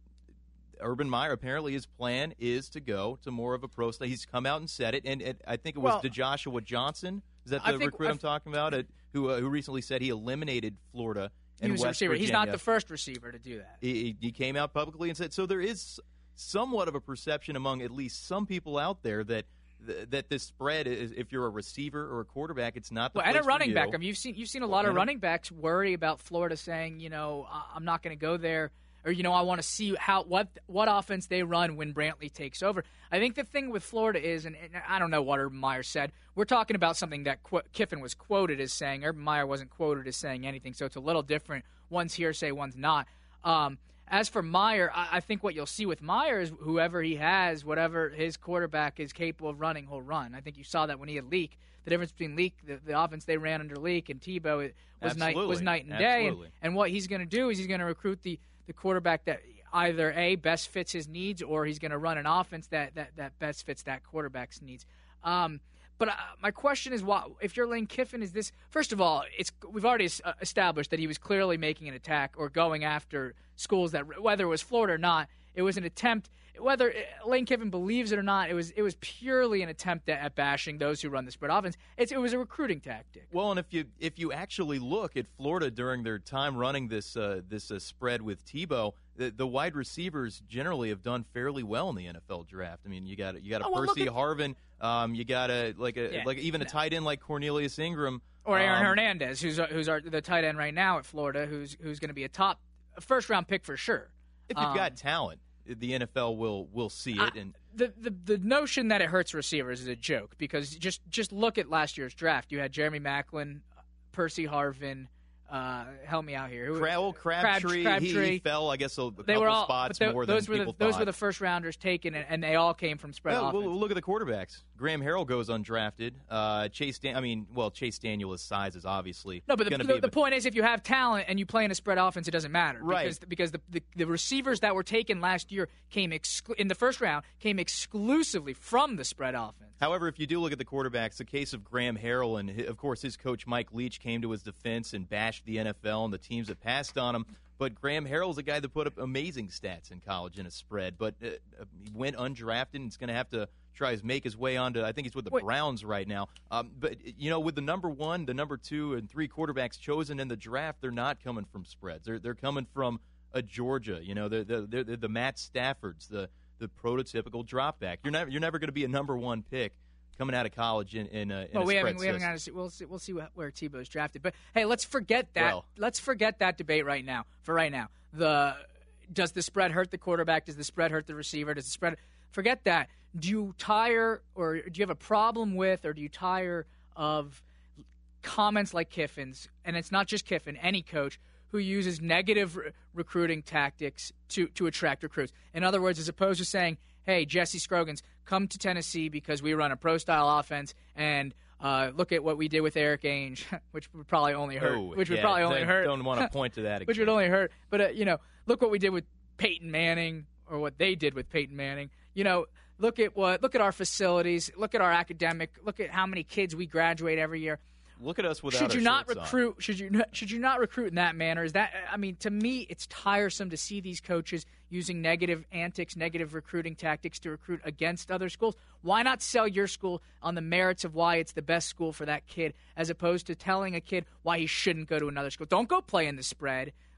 S2: Urban Meyer, apparently his plan is to go to more of a pro style. He's come out and said it, and, and I think it was
S1: well,
S2: DeJoshua Johnson. Is that
S1: I
S2: the
S1: think,
S2: recruit
S1: I,
S2: I'm talking about? It, who uh, who recently said he eliminated Florida and
S1: he was
S2: West
S1: a receiver.
S2: Virginia.
S1: He's not the first receiver to do that.
S2: He, he came out publicly and said so. There is somewhat of a perception among at least some people out there that that this spread is, if you're a receiver or a quarterback, it's not the
S1: well,
S2: place
S1: and a running
S2: for you.
S1: back. I mean, you've seen you've seen a lot
S2: well,
S1: of running backs worry about Florida saying, you know, I'm not going to go there. Or, you know, I want to see how what what offense they run when Brantley takes over. I think the thing with Florida is, and, and I don't know what Urban Meyer said, we're talking about something that Qu- Kiffin was quoted as saying. Urban Meyer wasn't quoted as saying anything, so it's a little different. One's hearsay, one's not. Um, as for Meyer, I, I think what you'll see with Meyer is whoever he has, whatever his quarterback is capable of running, he'll run. I think you saw that when he had Leak. The difference between Leak, the, the offense they ran under Leak, and Tebow it was night was night and day. And, and what he's going to do is he's going to recruit the the quarterback that either A, best fits his needs, or he's going to run an offense that, that, that best fits that quarterback's needs. Um, but uh, my question is, why, if you're Lane Kiffin, is this – first of all, it's we've already established that he was clearly making an attack or going after schools that – whether it was Florida or not, it was an attempt – whether Lane Kiffin believes it or not, it was it was purely an attempt at, at bashing those who run the spread offense. It's, it was a recruiting tactic.
S2: Well, and if you if you actually look at Florida during their time running this uh, this uh, spread with Tebow, the, the wide receivers generally have done fairly well in the N F L draft. I mean, you got you got a
S1: oh, well,
S2: Percy
S1: at,
S2: Harvin, um, you got a like a
S1: yeah,
S2: like even a tight end like Cornelius Ingram
S1: or Aaron
S2: um,
S1: Hernandez, who's who's our, the tight end right now at Florida, who's who's going to be a top a first round pick for sure.
S2: If you've
S1: um,
S2: got talent, the N F L will will see it. And
S1: I, the, the the notion that it hurts receivers is a joke because just just look at last year's draft. You had Jeremy Maclin, Percy Harvin. Uh, help me out here. Who,
S2: Crab, Crabtree,
S1: Crabtree.
S2: He, he fell, I guess, a, a
S1: they
S2: couple
S1: were all,
S2: spots
S1: the,
S2: more
S1: those
S2: than
S1: were
S2: people
S1: the,
S2: thought.
S1: Those were the first rounders taken, and, and they all came from spread
S2: yeah,
S1: offense.
S2: Well, look at the quarterbacks. Graham Harrell goes undrafted. Uh, Chase, Dan- I mean, well, Chase Daniel, his size is obviously
S1: no, but the,
S2: gonna
S1: the,
S2: be,
S1: the point is, if you have talent and you play in a spread offense, it doesn't matter,
S2: right?
S1: Because because the the, the receivers that were taken last year came exclu- in the first round came exclusively from the spread offense.
S2: However, if you do look at the quarterbacks, the case of Graham Harrell and, of course, his coach Mike Leach came to his defense and bashed the N F L and the teams that passed on him. But Graham Harrell's a guy that put up amazing stats in college in a spread, but uh, he went undrafted and is going to have to try to make his way onto, I think he's with the
S1: Wait.
S2: Browns right now. Um, but, you know, with the number one, the number two, and three quarterbacks chosen in the draft, they're not coming from spreads. They're they're coming from a Georgia. You know, they're, they're, they're the Matt Staffords, the the prototypical drop back. You're never you're never going to be a number one pick coming out of college in, in a, in
S1: well,
S2: a
S1: we
S2: spread
S1: haven't we haven't
S2: system.
S1: got to see. We'll see. We'll see where, where Tebow's drafted. But hey, let's forget that.
S2: Well,
S1: let's forget that debate right now. For right now, the does the spread hurt the quarterback? Does the spread hurt the receiver? Does the spread forget that? Do you tire or do you have a problem with, or do you tire of comments like Kiffin's? And it's not just Kiffin. Any coach who uses negative re- recruiting tactics to to attract recruits. In other words, as opposed to saying, hey, Jesse Scroggins, come to Tennessee because we run a pro-style offense, and uh, look at what we did with Eric Ainge, which would probably only hurt.
S2: Oh,
S1: which would
S2: yeah,
S1: probably only hurt.
S2: Don't want to point to that again.
S1: Which would only hurt. But, uh, you know, look what we did with Peyton Manning, or what they did with Peyton Manning. You know, look at what look at our facilities. Look at our academic. Look at how many kids we graduate every year.
S2: Look at us without
S1: should you
S2: our
S1: not
S2: shirts
S1: recruit?
S2: on.
S1: Should you not, should you not recruit in that manner? Is that I mean, to me, it's tiresome to see these coaches using negative antics, negative recruiting tactics to recruit against other schools. Why not sell your school on the merits of why it's the best school for that kid, as opposed to telling a kid why he shouldn't go to another school? Don't go play in the spread.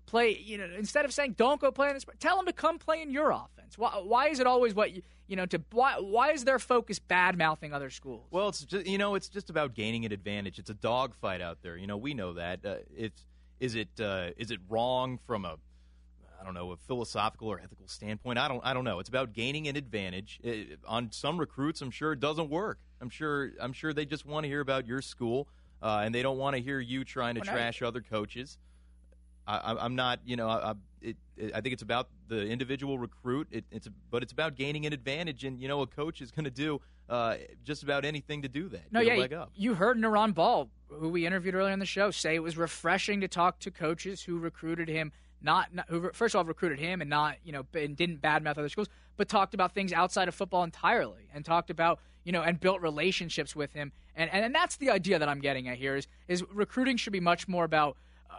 S1: play, you know, instead of saying don't go play in this, tell them to come play in your offense. Why, why is it always what you, you know, to why, why is their focus bad-mouthing other schools?
S2: Well, it's just, you know, it's just about gaining an advantage. It's a dogfight out there. You know, we know that. Uh, it's is it uh, is it wrong from a I don't know, a philosophical or ethical standpoint? I don't I don't know. It's about gaining an advantage. It, on some recruits, I'm sure it doesn't work. I'm sure I'm sure they just want to hear about your school, uh, and they don't want to hear you trying to
S1: Well, no.
S2: trash other coaches. I, I'm not, you know, I, it, it, I think it's about the individual recruit. It, it's, but it's about gaining an advantage, and you know, a coach is going to do uh, just about anything to do that.
S1: No,
S2: get
S1: yeah,
S2: a leg up.
S1: you heard Naran Ball, who we interviewed earlier in the show, say it was refreshing to talk to coaches who recruited him, not, not who first of all recruited him and not, you know, and didn't badmouth other schools, but talked about things outside of football entirely, and talked about, you know, and built relationships with him, and and, and that's the idea that I'm getting at here is is recruiting should be much more about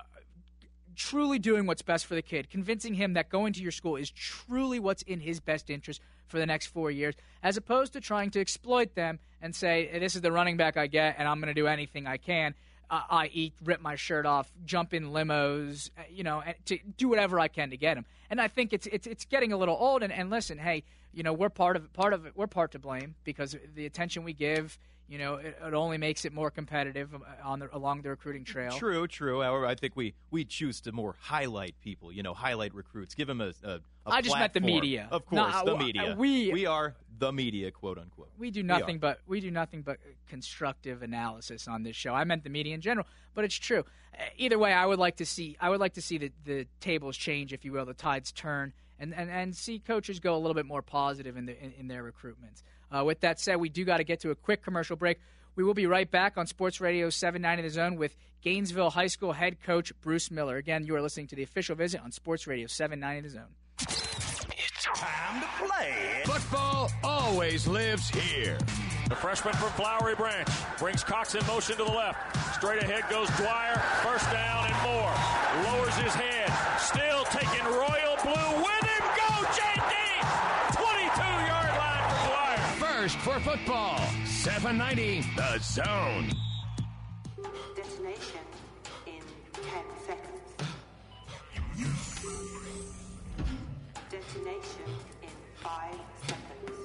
S1: truly doing what's best for the kid, convincing him that going to your school is truly what's in his best interest for the next four years, as opposed to trying to exploit them and say, hey, this is the running back I get, and I'm going to do anything I can, uh, that is rip my shirt off, jump in limos, uh, you know, and to do whatever I can to get him. And I think it's it's it's getting a little old. And, and listen, hey, you know, we're part of part of it. We're part to blame because the attention we give. You know, it, it only makes it more competitive on the, along the recruiting trail.
S2: True, true. However, I think we, we choose to more highlight people, you know, highlight recruits, give them a, a, a
S1: I just
S2: platform.
S1: meant the media.
S2: Of course,
S1: no,
S2: the
S1: uh,
S2: media.
S1: We,
S2: we are the media, quote unquote.
S1: We do
S2: We
S1: nothing
S2: are.
S1: but we do nothing but constructive analysis on this show. I meant the media in general, but it's true. Uh, Either way, I would like to see I would like to see the, the tables change, if you will, the tides turn, and, and, and see coaches go a little bit more positive in the in, in their recruitments. Uh, with that said, we do got to get to a quick commercial break. We will be right back on Sports Radio seven ninety The Zone with Gainesville High School head coach Bruce Miller. Again, you are listening to the official visit on Sports Radio seven ninety The Zone.
S10: It's time to play.
S8: Football always lives here. The freshman from Flowery Branch brings Cox in motion to the left. Straight ahead goes Dwyer. First down and more. Lowers his head. Still taking Royal Blue with him. Go, J D! twenty-two-yard line for Dwyer. First for football. seven ninety The Zone.
S4: Detonation in ten seconds. Detonation in five seconds.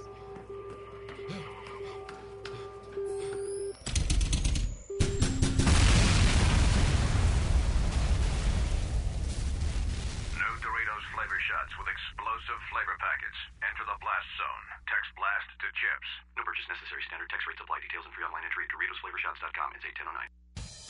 S11: New Doritos flavor shots with explosive flavor packets. Enter the blast zone. Text blast to chips. No purchase necessary. Standard text rates apply. Details and free online entry at Doritos Flavor Shots dot com. It's eight ten oh nine.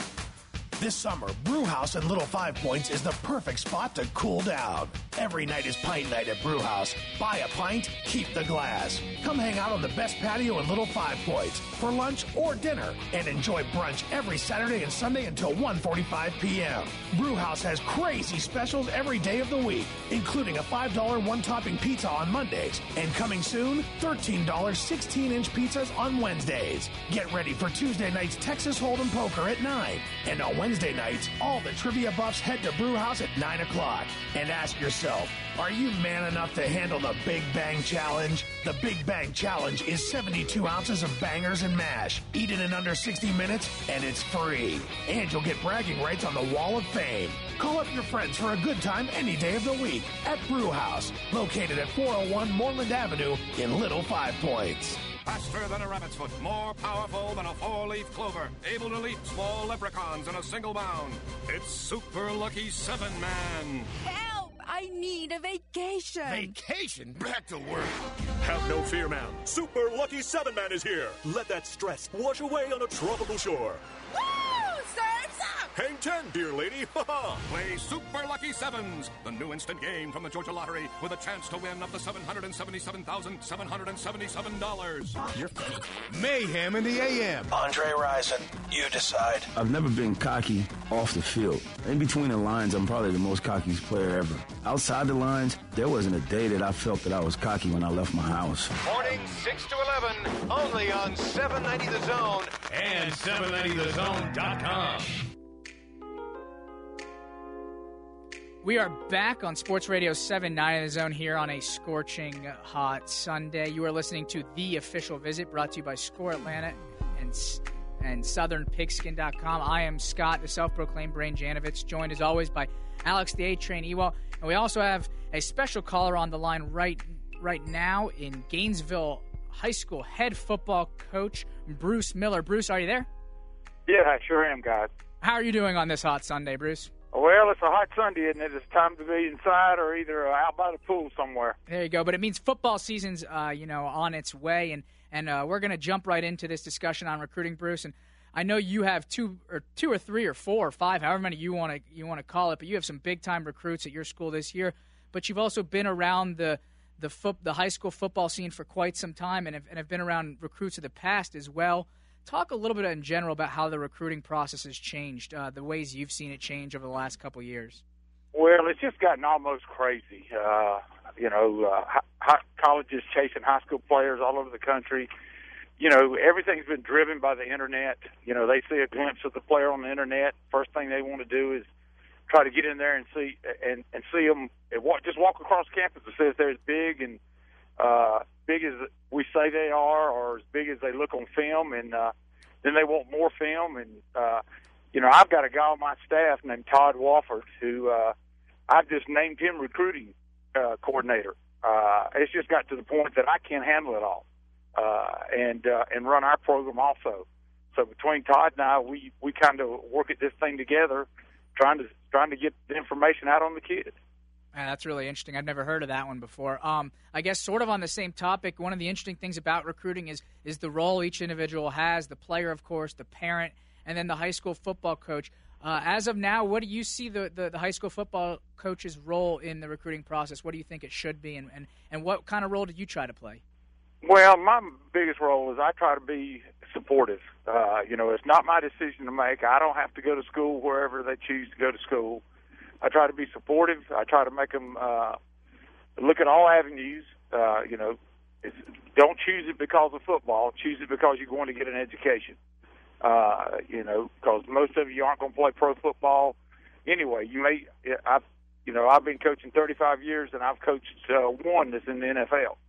S15: This summer, Brewhouse in Little Five Points is the perfect spot to cool down. Every night is pint night at Brewhouse. Buy a pint, keep the glass. Come hang out on the best patio in Little Five Points for lunch or dinner, and enjoy brunch every Saturday and Sunday until one forty-five p.m. Brewhouse has crazy specials every day of the week, including a five dollar one-topping pizza on Mondays, and coming soon, thirteen dollar sixteen-inch pizzas on Wednesdays. Get ready for Tuesday night's Texas Hold'em Poker at nine, and on Wednesday nights, all the trivia buffs head to Brewhouse at nine o'clock. And ask yourself, are you man enough to handle the Big Bang Challenge? The Big Bang Challenge is seventy-two ounces of bangers and mash. Eat it in under sixty minutes, and it's free. And you'll get bragging rights on the Wall of Fame. Call up your friends for a good time any day of the week at Brewhouse, located at four oh one Moreland Avenue in Little Five Points.
S8: Faster than a rabbit's foot, more powerful than a four-leaf clover, able to leap small leprechauns in a single bound. It's Super Lucky Seven Man.
S9: Help! I need a vacation.
S10: Vacation? Back to work. Have no fear, ma'am. Super Lucky Seven Man is here. Let that stress wash away on a tropical shore.
S9: Woo! Surf's up!
S10: Hang ten, dear lady.
S8: Play Super Lucky Sevens, the new instant game from the Georgia Lottery with a chance to win up to seven hundred seventy-seven thousand seven hundred seventy-seven dollars.
S10: You're Mayhem in the A M.
S3: Andre Rison, you decide.
S5: I've never been cocky off the field. In between the lines, I'm probably the most cockiest player ever. Outside the lines, there wasn't a day that I felt that I was cocky when I left my house.
S11: Morning six to eleven, only on seven ninety The Zone and seven ninety the zone dot com.
S1: We are back on Sports Radio seven ninety The Zone here on a scorching hot Sunday. You are listening to The Official Visit, brought to you by Score Atlanta and and southern pigskin dot com. I am Scott, the self-proclaimed Brain Janovich, joined as always by Alex, the A-Train Ewell. And we also have a special caller on the line right right now in Gainesville High School, head football coach Bruce Miller. Bruce, are you there?
S6: Yeah, I sure am, guys.
S1: How are you doing on this hot Sunday, Bruce?
S6: Well, it's a hot Sunday, isn't it? It's time to be inside or either out by the pool somewhere.
S1: There you go. But it means football season's, uh, you know, on its way, and and uh, we're going to jump right into this discussion on recruiting, Bruce. And I know you have two or two or three or four or five, however many you want to you want to call it, but you have some big time recruits at your school this year. But you've also been around the the foot, the high school football scene for quite some time, and have, and have been around recruits of the past as well. Talk a little bit in general about how the recruiting process has changed, uh, the ways you've seen it change over the last couple of years.
S6: Well, it's just gotten almost crazy. Uh, you know, uh, high, colleges chasing high school players all over the country. You know, everything's been driven by the Internet. You know, they see a glimpse of the player on the Internet. First thing they want to do is try to get in there and see and, and see them and walk, just walk across campus and see if they're as big and uh, big as we say they are, or as big as they look on film, and uh, then they want more film. And uh, you know, I've got a guy on my staff named Todd Wofford who uh, I've just named him recruiting uh, coordinator. Uh, it's just got to the point that I can't handle it all, uh, and uh, and run our program also. So between Todd and I, we we kind of work at this thing together, trying to trying to get the information out on the kids.
S1: Yeah, that's really interesting. I've never heard of that one before. Um, I guess sort of on the same topic, one of the interesting things about recruiting is is the role each individual has, the player, of course, the parent, and then the high school football coach. Uh, as of now, what do you see the, the, the high school football coach's role in the recruiting process? What do you think it should be, and, and, and what kind of role did you try to play?
S6: Well, my biggest role is I try to be supportive. Uh, you know, it's not my decision to make. I don't have to go to school wherever they choose to go to school. I try to be supportive. I try to make them uh, look at all avenues. Uh, you know, it's, don't choose it because of football. Choose it because you're going to get an education. Uh, you know, because most of you aren't going to play pro football anyway. You may, I've, you know, I've been coaching thirty-five years, and I've coached uh, one that's in the N F L.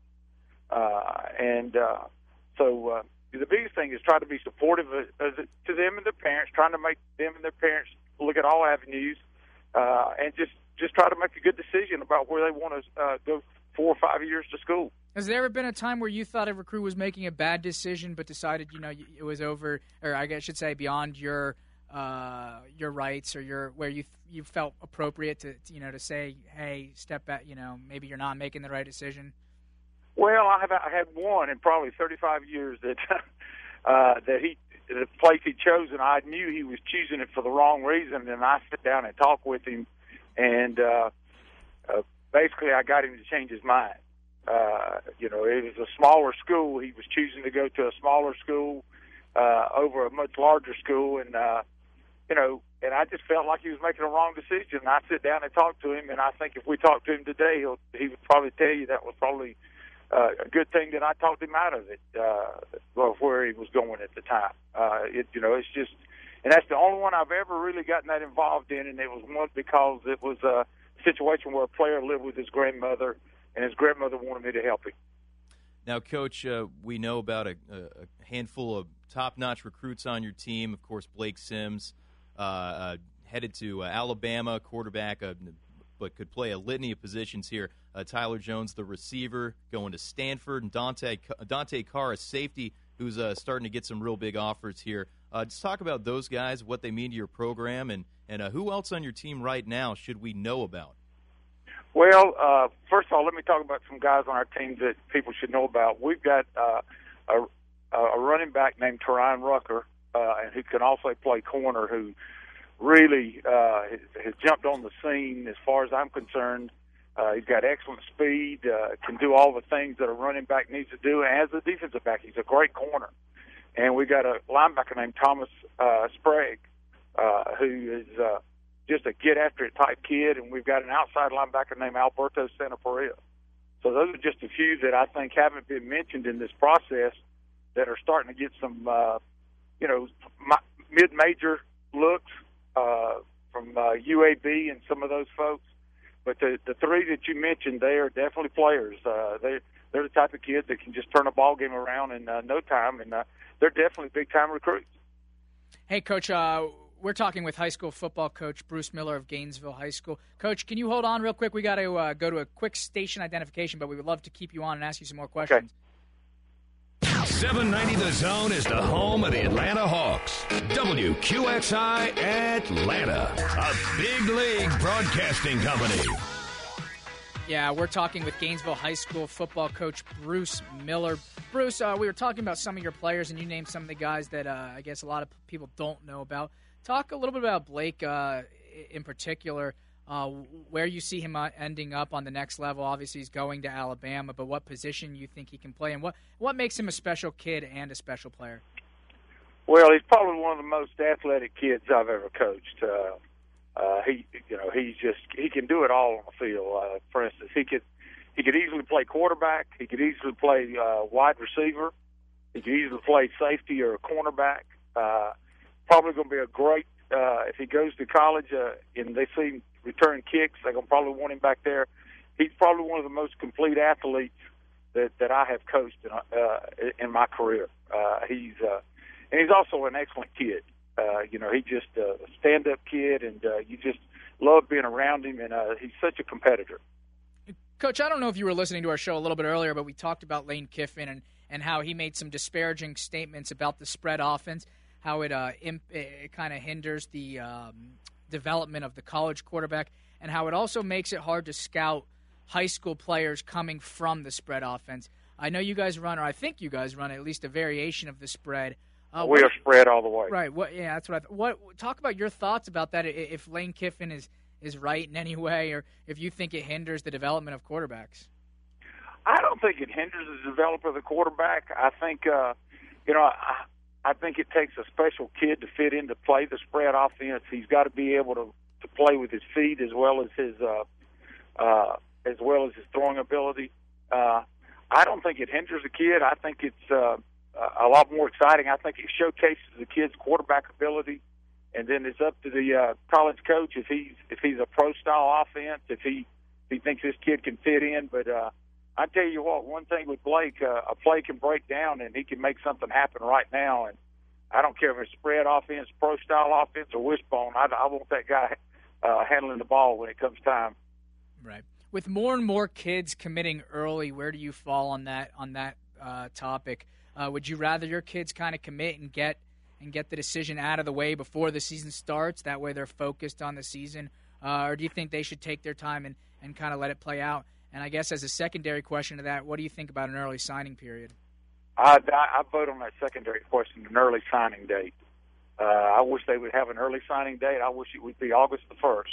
S6: Uh, and uh, so uh, the biggest thing is try to be supportive of, of, to them and their parents, trying to make them and their parents look at all avenues. Uh, and just, just try to make a good decision about where they want to uh, go four or five years to school.
S1: Has there ever been a time where you thought a recruit was making a bad decision but decided, you know, it was over, or I guess I should say beyond your uh, your rights, or your where you you felt appropriate to, you know, to say, hey, step back, you know, maybe you're not making the right decision?
S6: Well, I have I had one in probably thirty-five years that uh, that he the place he chose, and I knew he was choosing it for the wrong reason. And I sit down and talk with him, and uh, uh, basically I got him to change his mind. Uh, you know, it was a smaller school. He was choosing to go to a smaller school uh, over a much larger school, and uh, you know, and I just felt like he was making a wrong decision. And I sit down and talk to him, and I think if we talked to him today, he'll, he would probably tell you that was probably Uh, a good thing that I talked him out of it, uh, of where he was going at the time. Uh, it, you know, it's just, and that's the only one I've ever really gotten that involved in, and it was one because it was a situation where a player lived with his grandmother, and his grandmother wanted me to help him.
S2: Now, Coach, uh, we know about a, a handful of top-notch recruits on your team. Of course, Blake Sims uh, uh, headed to uh, Alabama, quarterback, uh, but could play a litany of positions here. Uh, Tyler Jones, the receiver, going to Stanford, and Dante Dante Carr, a safety, who's uh, starting to get some real big offers here. Uh, just talk about those guys, what they mean to your program, and, and uh, who else on your team right now should we know about?
S6: Well, uh, first of all, let me talk about some guys on our team that people should know about. We've got uh, a, a running back named Teron Rucker, uh, and who can also play corner, who really uh, has jumped on the scene as far as I'm concerned. Uh, he's got excellent speed, uh, can do all the things that a running back needs to do. And as a defensive back, he's a great corner. And we got a linebacker named Thomas uh, Sprague, uh, who is uh, just a get-after-it type kid. And we've got an outside linebacker named Alberto Santaparia. So those are just a few that I think haven't been mentioned in this process that are starting to get some, uh, you know, mid-major looks uh, from uh, U A B and some of those folks. But the, the three that you mentioned, they are definitely players. Uh, they, they're the type of kids that can just turn a ball game around in uh, no time, and uh, they're definitely big-time recruits.
S1: Hey, Coach, uh, we're talking with high school football coach Bruce Miller of Gainesville High School. Coach, can you hold on real quick? We got to uh, go to a quick station identification, but we would love to keep you on and ask you some more questions.
S10: Okay.
S7: seven ninety The Zone is the home of the Atlanta Hawks. W Q X I Atlanta, a big league broadcasting company.
S1: Yeah, we're talking with Gainesville High School football coach Bruce Miller. Bruce, uh, we were talking about some of your players, and you named some of the guys that uh, I guess a lot of people don't know about. Talk a little bit about Blake uh, in particular, uh, where you see him uh, ending up on the next level. Obviously, he's going to Alabama, but what position you think he can play, and what, what makes him a special kid and a special player?
S6: Well, he's probably one of the most athletic kids I've ever coached. Uh, uh, he, you know, he's just he can do it all on the field. Uh, for instance, he could he could easily play quarterback. He could easily play uh, wide receiver. He could easily play safety or cornerback. Uh, probably going to be a great uh, if he goes to college uh, and they see him return kicks. They're going to probably want him back there. He's probably one of the most complete athletes that that I have coached in, uh, in my career. Uh, he's uh, and he's also an excellent kid. Uh, you know, he's just a stand-up kid, and uh, you just love being around him, and uh, he's such a competitor.
S1: Coach, I don't know if you were listening to our show a little bit earlier, but we talked about Lane Kiffin and, and how he made some disparaging statements about the spread offense, how it, uh, imp- it kind of hinders the um, development of the college quarterback, and how it also makes it hard to scout high school players coming from the spread offense. I know you guys run, or I think you guys run at least a variation of the spread. Uh,
S6: we are spread all the way.
S1: Right. What? Yeah, that's what I th- what. Talk about your thoughts about that. If Lane Kiffin is, is right in any way, or if you think it hinders the development of quarterbacks.
S6: I don't think it hinders the development of the quarterback. I think, uh, you know, I, I think it takes a special kid to fit in to play the spread offense. He's got to be able to, to play with his feet as well as his uh, uh, as well as his throwing ability. Uh, I don't think it hinders the kid. I think it's uh, a lot more exciting. I think it showcases the kid's quarterback ability, and then it's up to the uh, college coach if he's if he's a pro style offense, if he if he thinks this kid can fit in. But uh, I tell you what, one thing with Blake, uh, a play can break down and he can make something happen right now. And I don't care if it's spread offense, pro style offense, or wishbone. I, I want that guy uh, handling the ball when it comes time.
S1: Right. With more and more kids committing early, where do you fall on that on that uh, topic? Uh, would you rather your kids kind of commit and get and get the decision out of the way before the season starts? That way they're focused on the season. Uh, or do you think they should take their time and, and kind of let it play out? And I guess as a secondary question to that, what do you think about an early signing period?
S6: I, I, I vote on that secondary question, an early signing date. Uh, I wish they would have an early signing date. I wish it would be August the first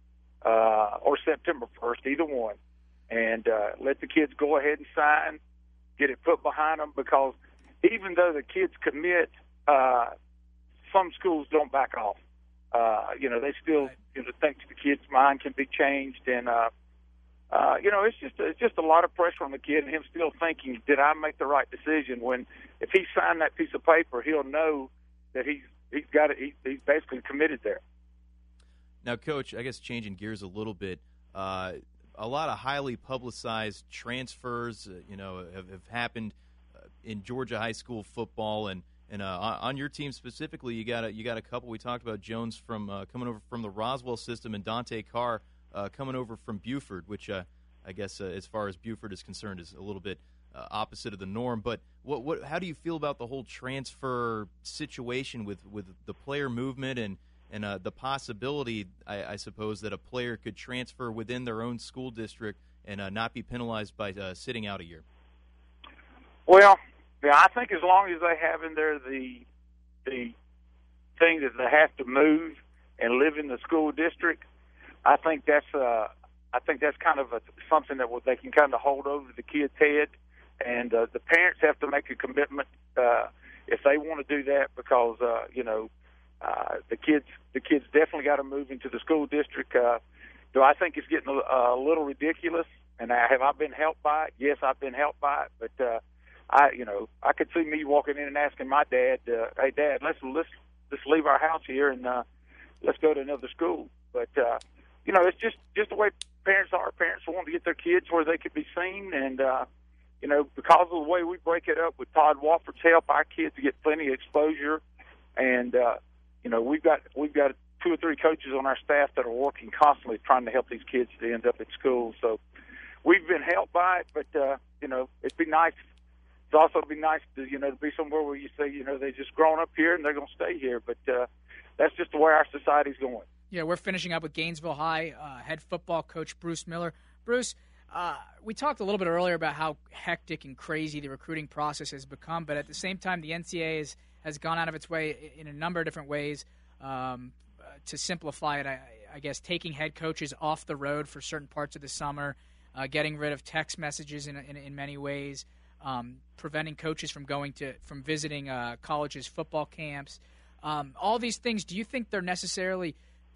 S6: uh, or September first, either one. And uh, let the kids go ahead and sign, get it put behind them, because even though the kids commit, uh, some schools don't back off. Uh, you know, they still you know, think the kid's mind can be changed. And, uh, uh, you know, it's just it's just a lot of pressure on the kid and him still thinking, did I make the right decision? When if he signed that piece of paper, he'll know that he's, he's got it. He, he's basically committed there.
S2: Now, Coach, I guess changing gears a little bit, uh, a lot of highly publicized transfers, uh, you know, have, have happened uh, in Georgia high school football, and and uh, on your team specifically, you got a, you got a couple. We talked about Jones from uh, coming over from the Roswell system, and Dante Carr uh, coming over from Buford, which uh, I guess uh, as far as Buford is concerned is a little bit uh, opposite of the norm. But what what how do you feel about the whole transfer situation with, with the player movement and and uh, the possibility, I, I suppose, that a player could transfer within their own school district and uh, not be penalized by uh, sitting out a year?
S6: Well, yeah, I think as long as they have in there the the thing that they have to move and live in the school district, I think that's uh, I think that's kind of a, something that they can kind of hold over the kid's head, and uh, the parents have to make a commitment uh, if they want to do that, because uh, you know. Uh, the kids, the kids definitely got to move into the school district. Uh, do I think it's getting a, a little ridiculous? And I, have I been helped by it? Yes, I've been helped by it. But uh, I, you know, I could see me walking in and asking my dad, uh, "Hey, Dad, let's let's let's leave our house here and uh, let's go to another school." But uh, you know, it's just just the way parents are. Parents want to get their kids where they could be seen, and uh, you know, because of the way we break it up with Todd Wofford's help, our kids get plenty of exposure. And uh, you know, we've got we've got two or three coaches on our staff that are working constantly trying to help these kids to end up at school. So we've been helped by it, but uh, you know, it'd be nice. It's also be nice to you know to be somewhere where you say you know they just grown up here and they're going to stay here. But uh, that's just the way our society's going.
S1: Yeah, we're finishing up with Gainesville High uh, head football coach Bruce Miller. Bruce, uh, we talked a little bit earlier about how hectic and crazy the recruiting process has become, but at the same time, the N C double A has, has gone out of its way in a number of different ways um, to simplify it. I, I guess taking head coaches off the road for certain parts of the summer, uh, getting rid of text messages in, in, in many ways, um, preventing coaches from going to from visiting uh, colleges' football camps. Um, all these things, do you think they're necessarily